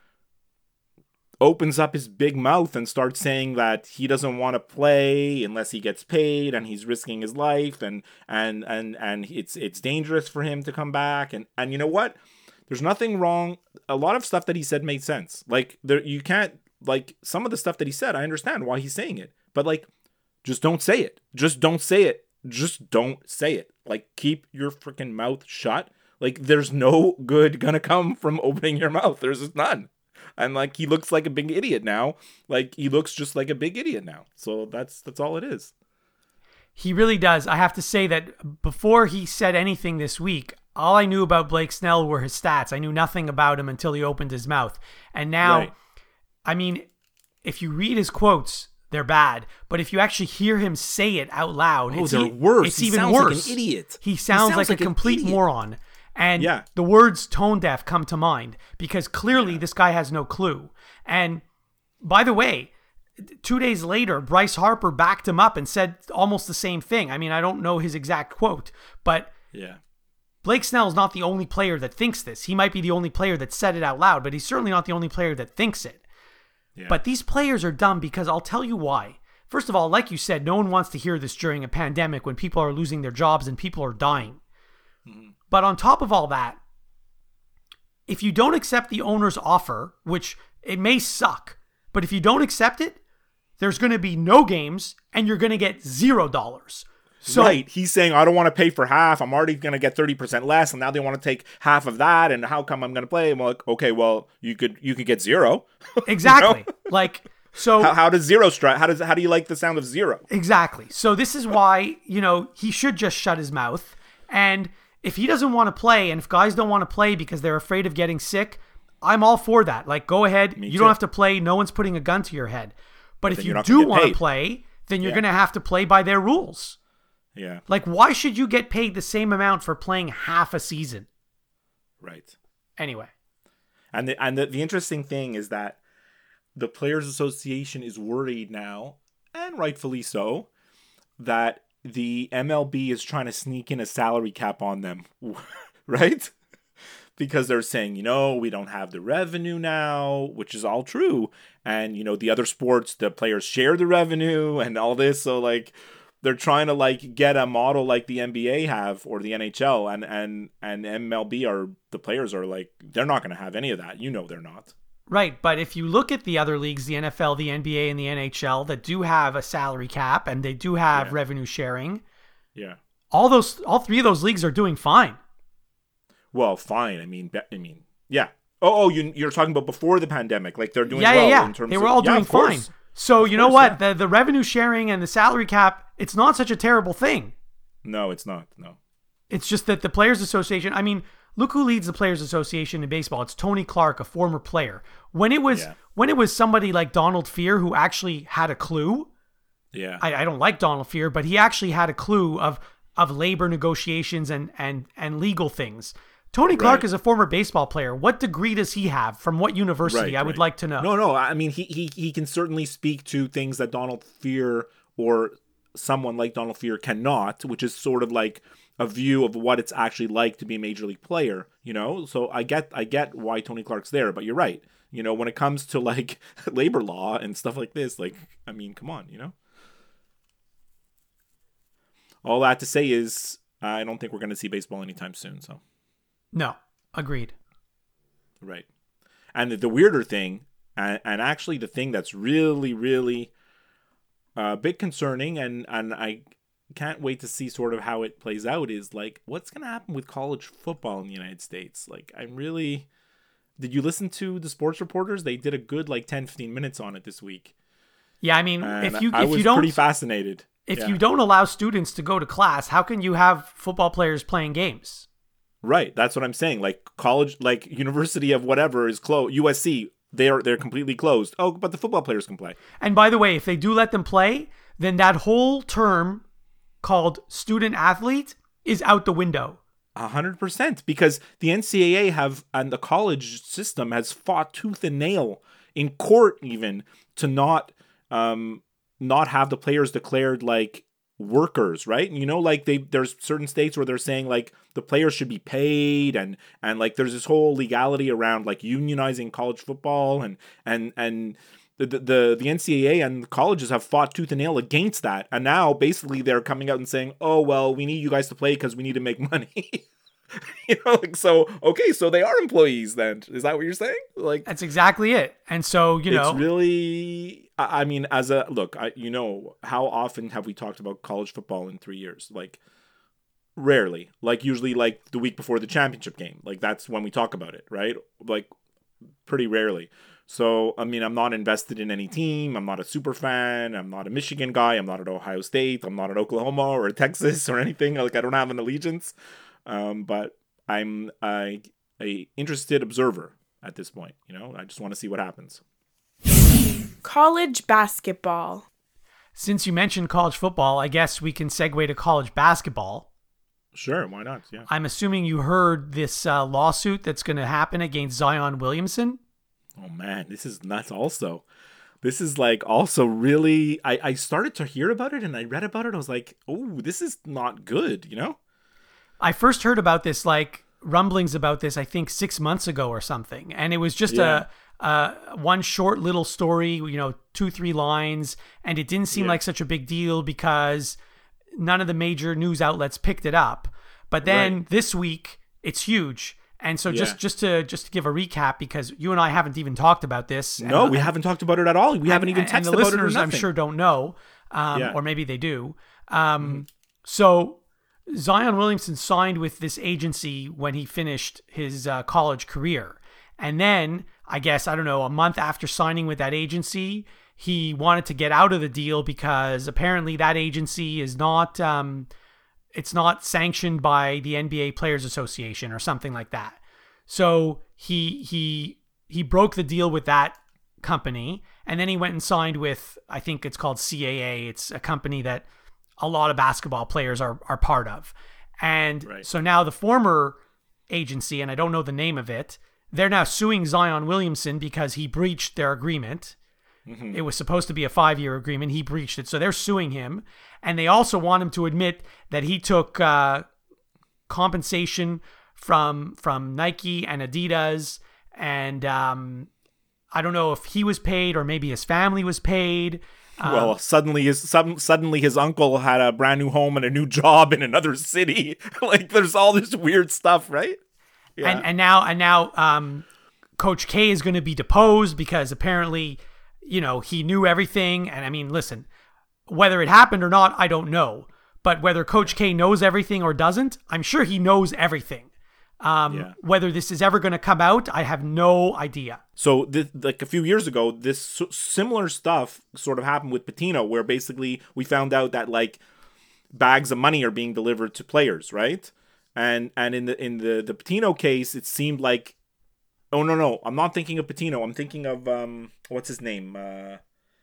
Speaker 3: opens up his big mouth and starts saying that he doesn't want to play unless he gets paid and he's risking his life and and and and it's it's dangerous for him to come back, and and you know what, there's nothing wrong. A lot of stuff that he said made sense. Like there, you can't, like some of the stuff that he said, I understand why he's saying it, but like just don't say it. Just don't say it. Just don't say it. Like keep your freaking mouth shut. Like there's no good gonna come from opening your mouth. There's none. And like he looks like a big idiot now. Like he looks just like a big idiot now. So that's that's all it is.
Speaker 2: He really does. I have to say that before he said anything this week, all I knew about Blake Snell were his stats. I knew nothing about him until he opened his mouth. And now, right. I mean, if you read his quotes, they're bad. But if you actually hear him say it out loud,
Speaker 3: oh,
Speaker 2: it's,
Speaker 3: they're
Speaker 2: e-
Speaker 3: worse.
Speaker 2: it's
Speaker 3: he
Speaker 2: even
Speaker 3: sounds
Speaker 2: worse.
Speaker 3: Like an idiot.
Speaker 2: He sounds, he sounds like, like a complete idiot. moron. And yeah. the words tone deaf come to mind because clearly yeah. this guy has no clue. And by the way, two days later, Bryce Harper backed him up and said almost the same thing. I mean, I don't know his exact quote, but
Speaker 3: yeah.
Speaker 2: Blake Snell is not the only player that thinks this. He might be the only player that said it out loud, but he's certainly not the only player that thinks it. Yeah. But these players are dumb because I'll tell you why. First of all, like you said, no one wants to hear this during a pandemic when people are losing their jobs and people are dying. Mm-hmm. But on top of all that, if you don't accept the owner's offer, which it may suck, but if you don't accept it, there's going to be no games and you're going to get zero dollars. So,
Speaker 3: right. He's saying, I don't want to pay for half. I'm already going to get thirty percent less. And now they want to take half of that. And how come I'm going to play? I'm like, okay, well, you could you could get zero.
Speaker 2: Exactly. You know? Like, so
Speaker 3: how, how does zero strike? How does how do you like the sound of zero?
Speaker 2: Exactly. So this is why, you know, he should just shut his mouth. And if he doesn't want to play, and if guys don't want to play because they're afraid of getting sick, I'm all for that. Like, go ahead.
Speaker 3: Me
Speaker 2: you
Speaker 3: too.
Speaker 2: don't have to play. No one's putting a gun to your head. But, but if you do want to play, then you're yeah. going to have to play by their rules.
Speaker 3: Yeah.
Speaker 2: Like, why should you get paid the same amount for playing half a season?
Speaker 3: Right.
Speaker 2: Anyway.
Speaker 3: And the, and the, the interesting thing is that the Players Association is worried now, and rightfully so, that the M L B is trying to sneak in a salary cap on them, right? Because they're saying, you know, we don't have the revenue now, which is all true. And, you know, the other sports, the players share the revenue and all this. So, like, they're trying to, like, get a model like the N B A have or the N H L. And, and, and M L B are, the players are like, they're not going to have any of that. You know they're not.
Speaker 2: Right, but if you look at the other leagues, the N F L, the N B A, and the N H L that do have a salary cap and they do have
Speaker 3: yeah.
Speaker 2: revenue sharing,
Speaker 3: yeah,
Speaker 2: all those, all three of those leagues are doing fine.
Speaker 3: Well, fine. I mean, I mean, yeah. Oh, oh, you, you're talking about before the pandemic, like they're doing
Speaker 2: yeah,
Speaker 3: well
Speaker 2: yeah, yeah.
Speaker 3: in terms
Speaker 2: they were
Speaker 3: of,
Speaker 2: all
Speaker 3: yeah,
Speaker 2: doing fine. So
Speaker 3: of
Speaker 2: you know
Speaker 3: course,
Speaker 2: what?
Speaker 3: Yeah.
Speaker 2: The the revenue sharing and the salary cap, it's not such a terrible thing.
Speaker 3: No, it's not. No,
Speaker 2: it's just that the Players Association. I mean. Look who leads the Players Association in baseball. It's Tony Clark, a former player. When it was yeah. when it was somebody like Donald Fehr who actually had a clue.
Speaker 3: Yeah.
Speaker 2: I, I don't like Donald Fehr, but he actually had a clue of of labor negotiations and and and legal things. Tony Clark
Speaker 3: right.
Speaker 2: is a former baseball player. What degree does he have? From what university?
Speaker 3: Right,
Speaker 2: I would
Speaker 3: right.
Speaker 2: like to know.
Speaker 3: No, no. I mean, he he he can certainly speak to things that Donald Fehr or someone like Donald Fehr cannot, which is sort of like a view of what it's actually like to be a major league player, you know? So I get I get why Tony Clark's there, but you're right. You know, when it comes to like labor law and stuff like this, like, I mean, come on, you know? All that to say is I don't think we're going to see baseball anytime soon, so.
Speaker 2: No, agreed.
Speaker 3: Right. And the, the weirder thing, and, and actually the thing that's really, really a bit concerning, and, and I can't wait to see sort of how it plays out, is like, what's going to happen with college football in the United States? Like, I'm really... Did you listen to the sports reporters? They did a good like ten, fifteen minutes on it this week.
Speaker 2: Yeah, I mean,
Speaker 3: and
Speaker 2: if you
Speaker 3: I
Speaker 2: if
Speaker 3: was
Speaker 2: you don't
Speaker 3: pretty fascinated.
Speaker 2: If
Speaker 3: yeah.
Speaker 2: you don't allow students to go to class, how can you have football players playing games?
Speaker 3: Right, that's what I'm saying. Like college, like university of whatever is closed. U S C, they're they're completely closed. Oh, but the football players can play.
Speaker 2: And by the way, if they do let them play, then that whole term called student athlete is out the window.
Speaker 3: A hundred percent, because the N C double A have and the college system has fought tooth and nail in court even to not um not have the players declared like workers, right? You know, like they there's certain states where they're saying like the players should be paid, and and like there's this whole legality around like unionizing college football, and and and the the the N C double A and colleges have fought tooth and nail against that, and now basically they're coming out and saying, oh well, we need you guys to play because we need to make money. You know, like, so okay, so they are employees then. Is that what you're saying? Like,
Speaker 2: that's exactly it. And so, you know,
Speaker 3: it's really, I mean, as a look, I, you know, how often have we talked about college football in three years? Like, rarely. Like, usually, like the week before the championship game. Like, that's when we talk about it, right? Like, pretty rarely. So, I mean, I'm not invested in any team. I'm not a super fan. I'm not a Michigan guy. I'm not at Ohio State. I'm not at Oklahoma or Texas or anything. Like, I don't have an allegiance. Um, but I'm a, a interested observer at this point. You know, I just want to see what happens.
Speaker 1: College basketball.
Speaker 2: Since you mentioned college football, I guess we can segue to college basketball.
Speaker 3: Sure, why not? Yeah.
Speaker 2: I'm assuming you heard this uh, lawsuit that's going to happen against Zion Williamson.
Speaker 3: Oh man, this is nuts also. This is like also really, I, I started to hear about it and I read about it. I was like, oh, this is not good, you know?
Speaker 2: I first heard about this, like rumblings about this, I think six months ago or something. And it was just
Speaker 3: yeah.
Speaker 2: a, a one short little story, you know, two, three lines. And it didn't seem
Speaker 3: yeah.
Speaker 2: like such a big deal because none of the major news outlets picked it up. But then
Speaker 3: right.
Speaker 2: this week, it's huge. And so just,
Speaker 3: yeah.
Speaker 2: just to just to give a recap, because you and I haven't even talked about this.
Speaker 3: No,
Speaker 2: and,
Speaker 3: we
Speaker 2: and,
Speaker 3: haven't talked about it at all. We
Speaker 2: and,
Speaker 3: haven't even
Speaker 2: and,
Speaker 3: texted
Speaker 2: and the
Speaker 3: about
Speaker 2: listeners,
Speaker 3: it or
Speaker 2: I'm
Speaker 3: nothing.
Speaker 2: sure, don't know, um,
Speaker 3: yeah.
Speaker 2: or maybe they do. Um,
Speaker 3: mm-hmm.
Speaker 2: So Zion Williamson signed with this agency when he finished his uh, college career. And then, I guess, I don't know, a month after signing with that agency, he wanted to get out of the deal because apparently that agency is not... Um, it's not sanctioned by the N B A Players Association or something like that. So he he he broke the deal with that company, and then he went and signed with, I think it's called C A A. It's a company that a lot of basketball players are are part of. And
Speaker 3: right.
Speaker 2: so now the former agency, and I don't know the name of it, they're now suing Zion Williamson because he breached their agreement. Mm-hmm. It was supposed to be a five-year agreement. He breached it. So they're suing him. And they also want him to admit that he took uh, compensation from from Nike and Adidas. And um, I don't know if he was paid or maybe his family was paid. Um,
Speaker 3: well, suddenly his some, suddenly his uncle had a brand new home and a new job in another city. Like there's all this weird stuff, right?
Speaker 2: Yeah. And and now and now um, Coach K is going to be deposed because apparently, you know, he knew everything. And I mean, listen, whether it happened or not, I don't know. But whether Coach K knows everything or doesn't, I'm sure he knows everything. Um, yeah. Whether this is ever going to come out, I have no idea.
Speaker 3: So, th- like a few years ago, this similar stuff sort of happened with Pitino, where basically we found out that like bags of money are being delivered to players, right? And and in the in the the Pitino case, it seemed like, oh no no, I'm not thinking of Pitino. I'm thinking of um, what's his name, uh,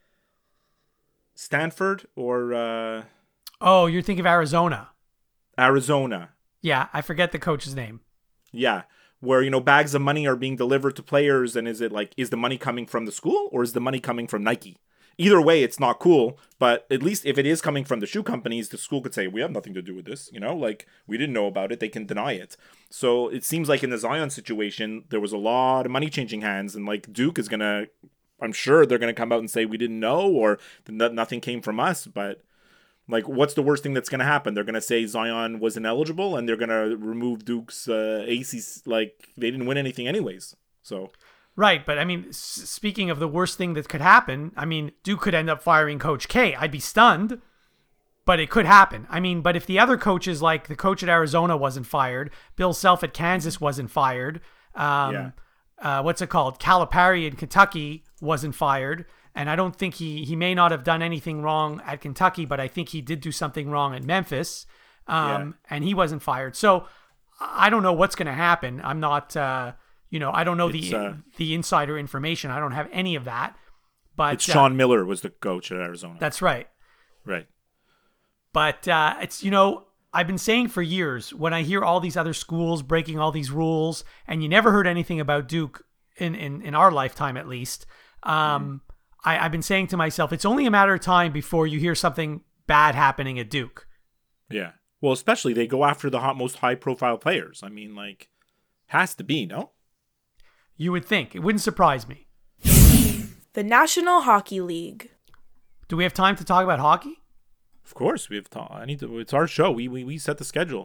Speaker 3: Stanford or uh,
Speaker 2: oh, you're thinking of Arizona.
Speaker 3: Arizona.
Speaker 2: Yeah, I forget the coach's name.
Speaker 3: Yeah, where, you know, bags of money are being delivered to players, and is it like, is the money coming from the school or is the money coming from Nike? either way, it's not cool. But at least if it is coming from the shoe companies, the school could say, we have nothing to do with this. You know, like, we didn't know about it. They can deny it. So it seems like in the Zion situation, there was a lot of money changing hands. And like Duke is going to, I'm sure they're going to come out and say we didn't know or nothing came from us. But like, what's the worst thing that's going to happen? They're going to say Zion was ineligible and they're going to remove Duke's uh, A C C. Like, they didn't win anything anyways. So...
Speaker 2: Right, but I mean, s- speaking of the worst thing that could happen, I mean, Duke could end up firing Coach K. I'd be stunned, but it could happen. I mean, but if the other coaches, like the coach at Arizona wasn't fired, Bill Self at Kansas wasn't fired, um,
Speaker 3: Yeah.
Speaker 2: uh, what's it called? Calipari in Kentucky wasn't fired, and I don't think he, he may not have done anything wrong at Kentucky, but I think he did do something wrong at Memphis, um, yeah. and he wasn't fired. So I don't know what's going to happen. I'm not... Uh, You know, I don't know the uh, the insider information. I don't have any of that. But
Speaker 3: it's Sean uh, Miller was the coach at Arizona.
Speaker 2: That's right.
Speaker 3: Right.
Speaker 2: But uh, it's, you know, I've been saying for years, when I hear all these other schools breaking all these rules, and you never heard anything about Duke in, in, in our lifetime at least, um, mm. I, I've been saying to myself, it's only a matter of time before you hear something bad happening at Duke.
Speaker 3: Yeah. Well, especially they go after the hot, most high-profile players. I mean, like, has to be, no?
Speaker 2: You would think. It wouldn't surprise me.
Speaker 1: The National Hockey League.
Speaker 2: Do we have time to talk about hockey?
Speaker 3: Of course, we have time. I need to. It's our show. We we we set the schedule.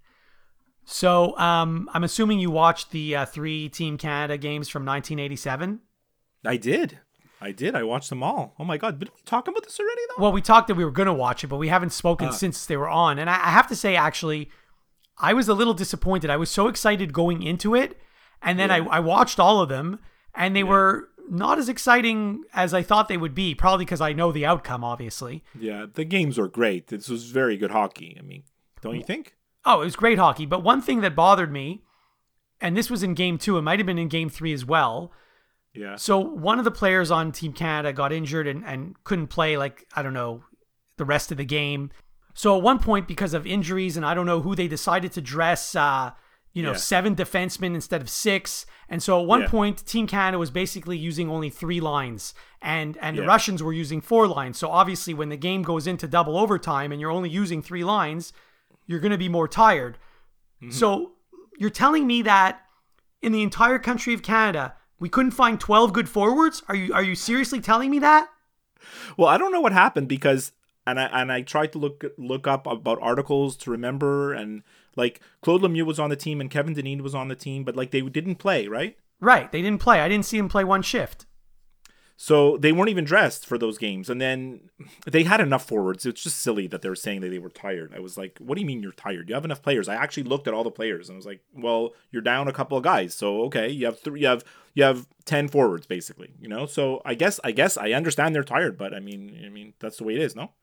Speaker 2: So, um, I'm assuming you watched the uh, three Team Canada games from nineteen eighty-seven.
Speaker 3: I did. I did. I watched them all. Oh my God! Did we talk about this already, though?
Speaker 2: Well, we talked that we were going to watch it, but we haven't spoken uh, since they were on. And I, I have to say, actually, I was a little disappointed. I was so excited going into it. And then yeah. I, I watched all of them, and they yeah. were not as exciting as I thought they would be, probably because I know the outcome, obviously.
Speaker 3: Yeah, the games were great. This was very good hockey. I mean, don't you think?
Speaker 2: Oh, it was great hockey. But one thing that bothered me, and this was in game two, it might have been in game three as well.
Speaker 3: Yeah.
Speaker 2: So one of the players on Team Canada got injured and, and couldn't play, like, I don't know, the rest of the game. So at one point, because of injuries, and I don't know who, they decided to dress... Uh, you know, yeah. seven defensemen instead of six. And so at one yeah. point, Team Canada was basically using only three lines, and, and yeah. the Russians were using four lines. So obviously when the game goes into double overtime and you're only using three lines, you're going to be more tired. Mm-hmm. So you're telling me that in the entire country of Canada, we couldn't find twelve good forwards? Are you are you seriously telling me that?
Speaker 3: Well, I don't know what happened because, and I and I tried to look look up about articles to remember, and like Claude Lemieux was on the team and Kevin Dineen was on the team, but like they didn't play, right?
Speaker 2: Right, they didn't play. I didn't see them play one shift.
Speaker 3: So they weren't even dressed for those games. And then they had enough forwards. It's just silly that they were saying that they were tired. I was like, what do you mean you're tired? You have enough players. I actually looked at all the players and I was like, well, you're down a couple of guys. So, okay, you have three, you have, you have ten forwards basically, you know? So I guess, I guess I understand they're tired, but I mean, I mean, that's the way it is, no?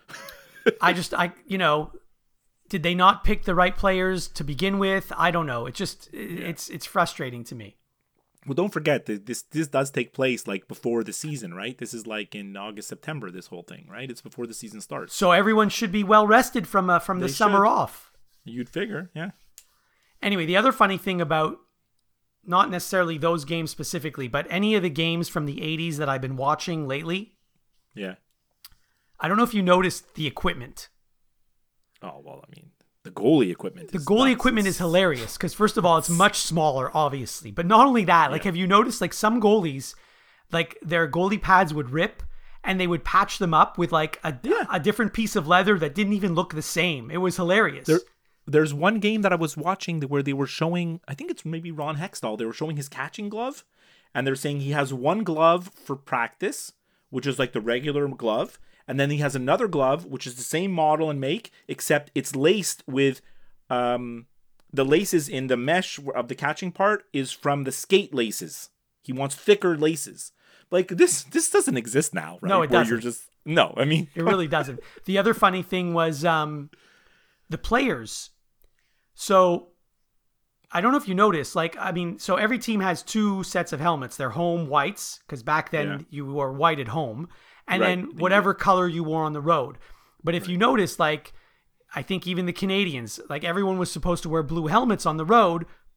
Speaker 2: I just, I, you know, did they not pick the right players to begin with? I don't know. It just, it, yeah. it's, it's frustrating to me.
Speaker 3: Well, don't forget that this this does take place like before the season, right? This is like in August, September, this whole thing, right? It's before the season starts.
Speaker 2: So everyone should be well rested from uh, from the they summer
Speaker 3: should.
Speaker 2: off.
Speaker 3: You'd figure, yeah.
Speaker 2: Anyway, the other funny thing about not necessarily those games specifically, but any of the games from the eighties that I've been watching lately.
Speaker 3: Yeah.
Speaker 2: I don't know if you noticed the equipment.
Speaker 3: Oh, well, I mean, the goalie equipment.
Speaker 2: The goalie
Speaker 3: nuts.
Speaker 2: equipment is hilarious because, first of all, it's much smaller, obviously. But not only that, like, yeah. have you noticed, like, some goalies, like, their goalie pads would rip and they would patch them up with, like, a, yeah. a different piece of leather that didn't even look the same. It was hilarious.
Speaker 3: There, there's one game that I was watching where they were showing, I think it's maybe Ron Hextall, they were showing his catching glove. And they're saying he has one glove for practice, which is like the regular glove. And then he has another glove, which is the same model and make, except it's laced with um, the laces in the mesh of the catching part is from the skate laces. He wants thicker laces. Like this, this doesn't exist now, right?
Speaker 2: No, it
Speaker 3: Where
Speaker 2: doesn't.
Speaker 3: You're just no. I mean,
Speaker 2: it really doesn't. The other funny thing was um, the players. So I don't know if you noticed. Like, I mean, so every team has two sets of helmets. They're home whites because back then yeah. you wore white at home. And right. then whatever color you wore on the road. But if right. you notice, like, I think even the Canadians, like everyone was supposed to wear blue helmets on the road,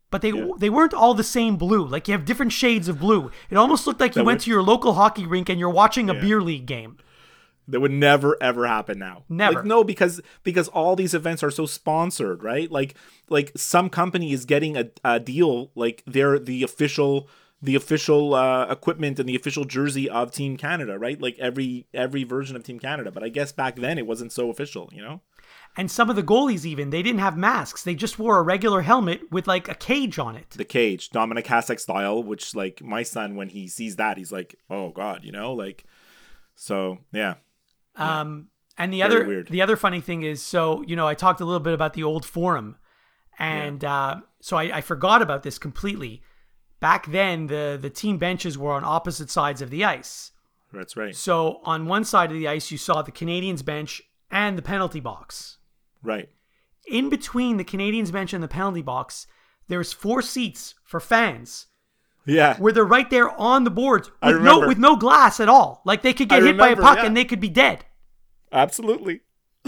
Speaker 2: but they
Speaker 3: Yeah.
Speaker 2: they weren't all the same blue. Like you have different shades of blue. It almost looked like you
Speaker 3: That
Speaker 2: went
Speaker 3: would-
Speaker 2: to your local hockey rink and you're watching a
Speaker 3: Yeah.
Speaker 2: beer league game.
Speaker 3: That would never ever happen now.
Speaker 2: Never.
Speaker 3: Like, no, because because all these events are so sponsored, right? Like like some company is getting a, a deal, like they're the official the official uh, equipment and the official jersey of Team Canada, right? Like every every version of Team Canada. But I guess back then it wasn't so official, you know?
Speaker 2: And some of the goalies even, they didn't have masks. They just wore a regular helmet with like a cage on it.
Speaker 3: The cage, Dominic Hasek style, which like my son, when he sees that, he's like, oh God, you know, like, so yeah.
Speaker 2: Um, and the
Speaker 3: Very
Speaker 2: other
Speaker 3: weird.
Speaker 2: the other funny thing is, so you know, I talked a little bit about the old forum, and uh, so I, I forgot about this completely. Back then, the the team benches were on opposite sides of the ice.
Speaker 3: That's right.
Speaker 2: So on one side of the ice, you saw the Canadians bench and the penalty box.
Speaker 3: Right.
Speaker 2: In between the Canadians bench and the penalty box, there's four seats for fans
Speaker 3: Yeah.
Speaker 2: where they're right there on the boards
Speaker 3: I
Speaker 2: with no
Speaker 3: remember.
Speaker 2: with no glass at all. Like they could get
Speaker 3: I
Speaker 2: hit by a
Speaker 3: remember,
Speaker 2: puck
Speaker 3: yeah.
Speaker 2: and they could be dead.
Speaker 3: Absolutely.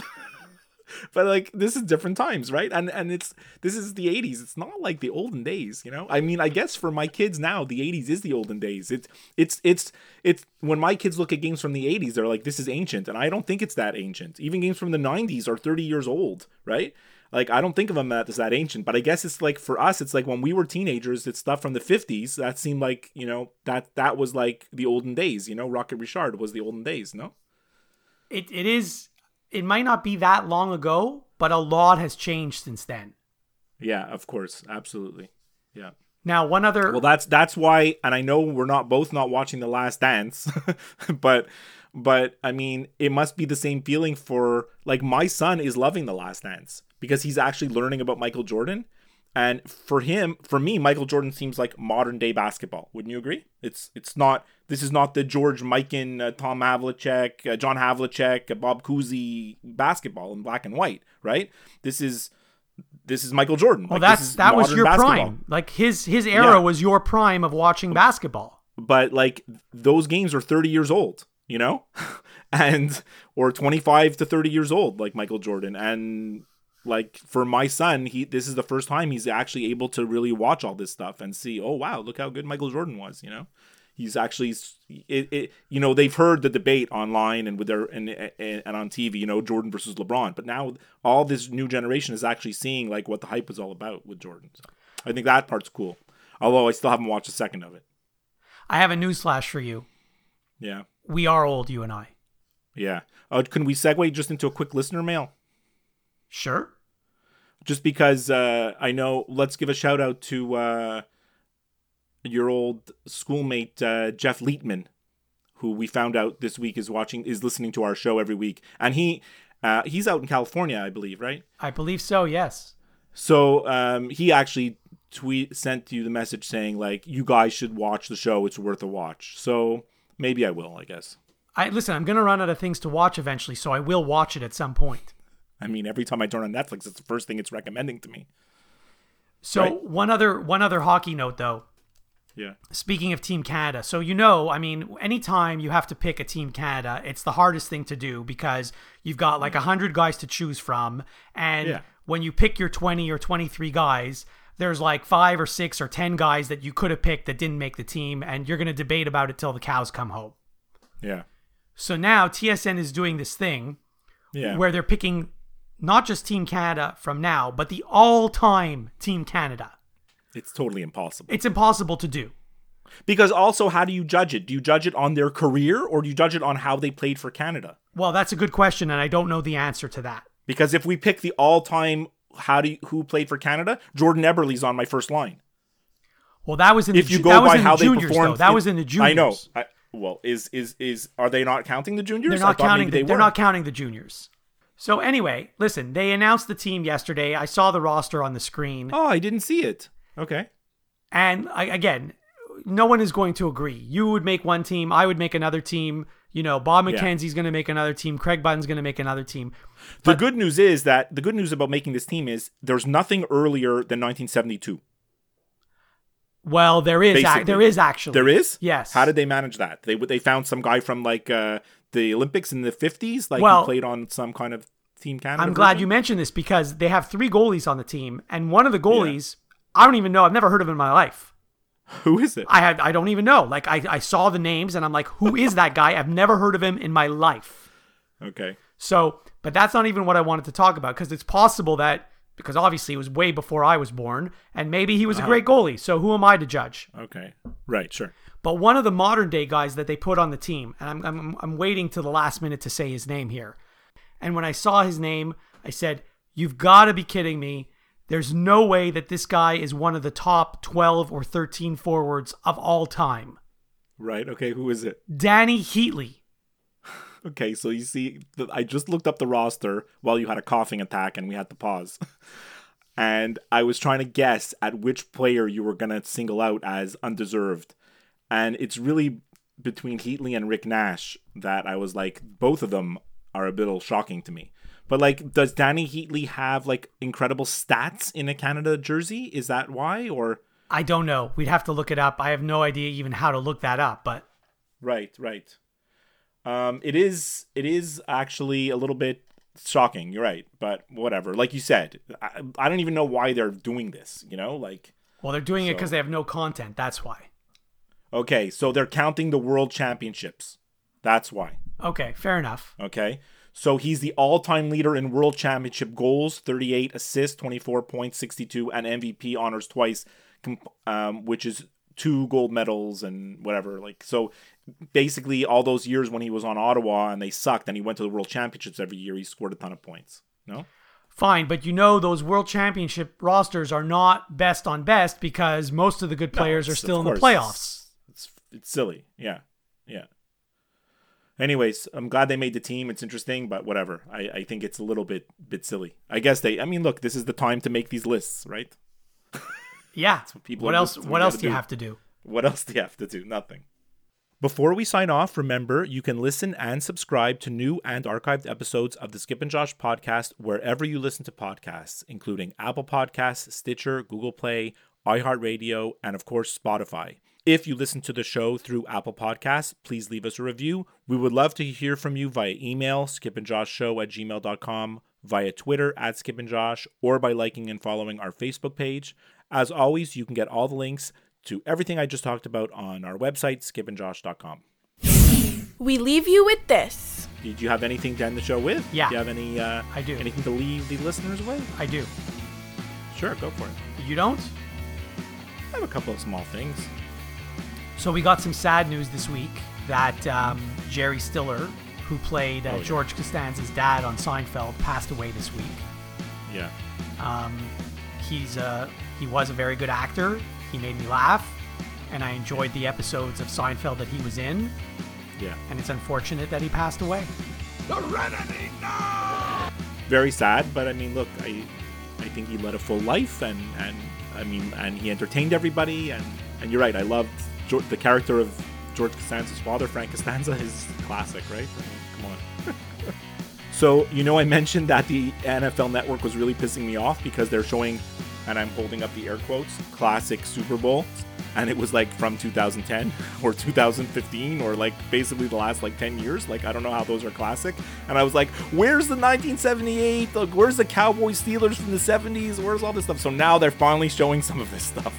Speaker 3: But like this is different times, right? And and it's this is the eighties. It's not like the olden days, you know? I mean, I guess for my kids now, the eighties is the olden days. It's it's it's it's when my kids look at games from the eighties, they're like, this is ancient. And I don't think it's that ancient. Even games from the nineties are thirty years old, right? Like I don't think of them as that ancient, but I guess it's like for us, it's like when we were teenagers, it's stuff from the fifties that seemed like, you know, that that was like the olden days, you know, Rocket Richard was the olden days, no?
Speaker 2: It it is it might not be that long ago, but a lot has changed since then.
Speaker 3: Yeah, of course. Absolutely. Yeah.
Speaker 2: Now, one other
Speaker 3: Well, that's that's why, and I know we're not both not watching The Last Dance, but but I mean, it must be the same feeling for like my son is loving The Last Dance because he's actually learning about Michael Jordan, and for him, for me, Michael Jordan seems like modern day basketball. Wouldn't you agree? It's it's not. This is not the George Mikan, uh, Tom Havlicek, uh, John Havlicek, uh, Bob Cousy basketball in black and white, right? This is. This is Michael Jordan.
Speaker 2: Well,
Speaker 3: Like, this
Speaker 2: that's
Speaker 3: is
Speaker 2: that was
Speaker 3: modern
Speaker 2: your
Speaker 3: basketball.
Speaker 2: prime. Like his his era
Speaker 3: Yeah.
Speaker 2: was your prime of watching basketball.
Speaker 3: But like those games are thirty years old, you know, and or twenty-five to thirty years old, like Michael Jordan. And like for my son, he this is the first time he's actually able to really watch all this stuff and see, oh wow, look how good Michael Jordan was, you know. He's actually, it, it, you know, they've heard the debate online and with their and, and and on T V, you know, Jordan versus LeBron. But now all this new generation is actually seeing like what the hype was all about with Jordan. So I think that part's cool. Although I still haven't watched a second of it.
Speaker 2: I have a newsflash for you.
Speaker 3: Yeah,
Speaker 2: We are old, you and I.
Speaker 3: yeah. Uh, can we segue just into a quick listener mail?
Speaker 2: Sure.
Speaker 3: Just because uh, I know, let's give a shout out to uh, your old schoolmate uh, Jeff Leitman, who we found out this week is watching, is listening to our show every week, and he uh, he's out in California, I believe, right?
Speaker 2: I believe so, yes.
Speaker 3: So um, he actually tweet sent you the message saying like, you guys should watch the show; it's worth a watch. So maybe I will, I guess.
Speaker 2: I listen, I'm going to run out of things to watch eventually, so I will watch it at some point.
Speaker 3: I mean, every time I turn on Netflix, it's the first thing it's recommending to me.
Speaker 2: So
Speaker 3: Right.
Speaker 2: one other one other hockey note though.
Speaker 3: Yeah.
Speaker 2: Speaking of Team Canada, so you know, I mean, anytime you have to pick a Team Canada, it's the hardest thing to do because you've got like one hundred guys to choose from, and
Speaker 3: Yeah.
Speaker 2: when you pick your twenty or twenty-three guys, there's like five or six or ten guys that you could have picked that didn't make the team, and you're going to debate about it till the cows come home.
Speaker 3: Yeah.
Speaker 2: So now T S N is doing this thing
Speaker 3: Yeah.
Speaker 2: where they're picking not just Team Canada from now, but the all-time Team Canada.
Speaker 3: It's totally impossible.
Speaker 2: It's impossible to do.
Speaker 3: Because also, how do you judge it? Do you judge it on their career or do you judge it on how they played for Canada?
Speaker 2: Well, that's a good question, and I don't know the answer to that.
Speaker 3: Because if we pick the all-time how do you, who played for Canada, Jordan Eberle's on my first line.
Speaker 2: Well, that was in
Speaker 3: If
Speaker 2: the,
Speaker 3: you
Speaker 2: ju-
Speaker 3: go
Speaker 2: that was
Speaker 3: by
Speaker 2: in
Speaker 3: how
Speaker 2: the
Speaker 3: they
Speaker 2: juniors,
Speaker 3: performed,
Speaker 2: though. That
Speaker 3: in-
Speaker 2: was in the juniors.
Speaker 3: I know. I, well, is is is are they not counting the juniors?
Speaker 2: They're
Speaker 3: I
Speaker 2: not
Speaker 3: thought
Speaker 2: counting.
Speaker 3: maybe
Speaker 2: The,
Speaker 3: they
Speaker 2: they're
Speaker 3: were.
Speaker 2: not counting the juniors. So anyway, listen. They announced the team yesterday. I saw the roster on the screen,
Speaker 3: Oh, I didn't see it. Okay.
Speaker 2: and I, again, no one is going to agree. You would make one team. I would make another team. You know, Bob
Speaker 3: Yeah.
Speaker 2: McKenzie's going to make another team. Craig Button's going to make another team.
Speaker 3: The good news is that the good news about making this team is there's nothing earlier than nineteen seventy-two.
Speaker 2: Well, there is. Ac-
Speaker 3: Basically.
Speaker 2: there is actually.
Speaker 3: There is?
Speaker 2: Yes.
Speaker 3: How did they manage that? They they found some guy from like uh, the Olympics in the fifties, like
Speaker 2: Well,
Speaker 3: who played on some kind of Team Canada.
Speaker 2: I'm glad
Speaker 3: version?
Speaker 2: you mentioned this because they have three goalies on the team, and one of the goalies I don't even know. I've never heard of him in my life.
Speaker 3: Who is it?
Speaker 2: I had. I don't even know. Like, I, I saw the names and I'm like, who is that guy? I've never heard of him in my life.
Speaker 3: Okay.
Speaker 2: So, but that's not even what I wanted to talk about, because it's possible that, because obviously it was way before I was born, and maybe he was a great goalie. So who am I to judge?
Speaker 3: Okay. Right. Sure.
Speaker 2: But one of the modern day guys that they put on the team, and I'm, I'm, I'm waiting to the last minute to say his name here. And when I saw his name, I said, you've got to be kidding me. There's no way that this guy is one of the top twelve or thirteen forwards of all time.
Speaker 3: Right. Okay. Who is it?
Speaker 2: Danny Heatley.
Speaker 3: Okay. So you see, I just looked up the roster while you had a coughing attack and we had to pause. And I was trying to guess at which player you were going to single out as undeserved. And it's really between Heatley and Rick Nash that I was like, both of them are a bit shocking to me. But, like, does Danny Heatley have, like, incredible stats in a Canada jersey? Is that why, or?
Speaker 2: I don't know. We'd have to look it up. I have no idea even how to look that up, but.
Speaker 3: Right, right. Um, it is, it is actually a little bit shocking. You're right, but whatever. Like you said, I, I don't even know why they're doing this, you know? Like.
Speaker 2: Well, they're doing
Speaker 3: so.
Speaker 2: it because they have no content. That's why.
Speaker 3: Okay, so they're counting the World Championships. That's why.
Speaker 2: Okay, fair enough.
Speaker 3: Okay. So he's the all-time leader in World Championship goals, thirty-eight assists, twenty-four points, sixty-two, and M V P honors twice, um, which is two gold medals and whatever. Like, so basically all those years when he was on Ottawa and they sucked and he went to the World Championships every year, he scored a ton of points. No?
Speaker 2: Fine, but you know those World Championship rosters are not best on best because most of the good players
Speaker 3: no,
Speaker 2: are still in
Speaker 3: course,
Speaker 2: the playoffs.
Speaker 3: It's, it's silly. Yeah. Yeah. Anyways, I'm glad they made the team. It's interesting, but whatever. I, I think it's a little bit bit silly. I guess they, I mean, look, this is the time to make these lists, right?
Speaker 2: Yeah.
Speaker 3: What, people
Speaker 2: what else What else do you
Speaker 3: do.
Speaker 2: have to do?
Speaker 3: What else do you have to do? Nothing. Before we sign off, remember, you can listen and subscribe to new and archived episodes of the Skip and Josh podcast wherever you listen to podcasts, including Apple Podcasts, Stitcher, Google Play, iHeartRadio, and of course, Spotify. If you listen to the show through Apple Podcasts, please leave us a review. We would love to hear from you via email, skipandjoshshow at gmail dot com, via Twitter at skipandjosh, or by liking and following our Facebook page. As always, you can get all the links to everything I just talked about on our website, skip and josh dot com.
Speaker 1: We leave you with this.
Speaker 3: Did you have anything to end the show with?
Speaker 2: Yeah.
Speaker 3: Do you have any? Uh,
Speaker 2: I do.
Speaker 3: Anything to leave the listeners with?
Speaker 2: I do.
Speaker 3: Sure, go for it.
Speaker 2: You don't?
Speaker 3: I have a couple of small things.
Speaker 2: So we got some sad news this week that um, Jerry Stiller, who played uh,
Speaker 3: Oh, yeah.
Speaker 2: George Costanza's dad on Seinfeld, passed away this week.
Speaker 3: Yeah.
Speaker 2: Um, he's uh, he was a very good actor. He made me laugh, and I enjoyed the episodes of Seinfeld that he was in.
Speaker 3: Yeah.
Speaker 2: And it's unfortunate that he passed away.
Speaker 4: Serenity now!
Speaker 3: Very sad, but I mean, look, I I think he led a full life, and, and I mean, and he entertained everybody, and, and you're right, I loved George, the character of George Costanza's father, Frank Costanza, is classic, right? I mean, come on. So, you know, I mentioned that the N F L Network was really pissing me off because they're showing, and I'm holding up the air quotes, classic Super Bowl, and it was like from two thousand ten or two thousand fifteen or like basically the last like ten years. Like, I don't know how those are classic. And I was like, where's the nineteen seventy-eight? Like, where's the Cowboys Steelers from the seventies? Where's all this stuff? So now they're finally showing some of this stuff.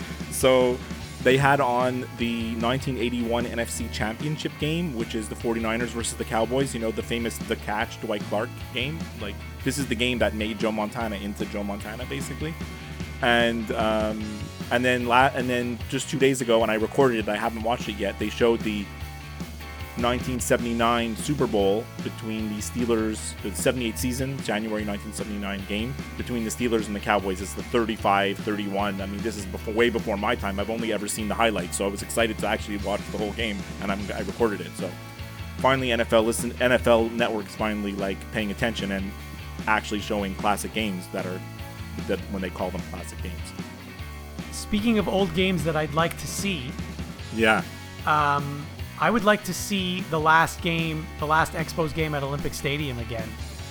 Speaker 3: So they had on the nineteen eighty-one N F C Championship game, which is the forty-niners versus the Cowboys. You know, the famous The Catch, Dwight Clark game. Like, this is the game that made Joe Montana into Joe Montana, basically. And um, and then la- and then just two days ago, when I recorded it, I haven't watched it yet, they showed the nineteen seventy-nine Super Bowl between the Steelers, the seventy-eight season, January nineteen seventy-nine game, between the Steelers and the Cowboys. It's the thirty-five thirty-one. I mean, this is before, way before my time. I've only ever seen the highlights, so I was excited to actually watch the whole game, and I'm, I recorded it. So finally, N F L listen, N F L Network is finally like paying attention and actually showing classic games that are that when they call them classic games.
Speaker 2: Speaking of old games that I'd like to see,
Speaker 3: Yeah.
Speaker 2: um, I would like to see the last game, the last Expos game at Olympic Stadium again.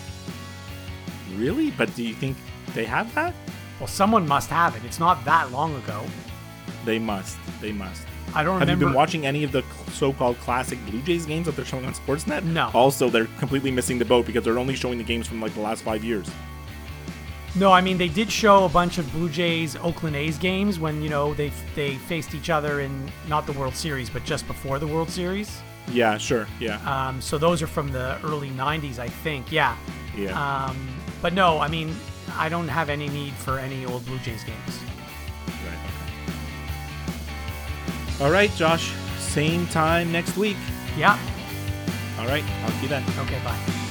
Speaker 3: Really? But do you think they have that?
Speaker 2: Well, someone must have it. It's not that long ago.
Speaker 3: They must. They must.
Speaker 2: I don't
Speaker 3: Have
Speaker 2: remember.
Speaker 3: you been watching any of the so-called classic Blue Jays games that they're showing on Sportsnet?
Speaker 2: No.
Speaker 3: Also, they're completely missing the boat because they're only showing the games from like the last five years.
Speaker 2: No, I mean they did show a bunch of Blue Jays Oakland A's games when, you know, they they faced each other in not the World Series but just before the World Series.
Speaker 3: Yeah, sure. Yeah.
Speaker 2: Um, so those are from the early nineties, I think. Yeah.
Speaker 3: Yeah.
Speaker 2: Um, but no, I mean I don't have any need for any old Blue Jays games.
Speaker 3: Right. Okay. All right, Josh. Same time next week.
Speaker 2: Yeah.
Speaker 3: All right. Talk to you then.
Speaker 2: Okay, bye.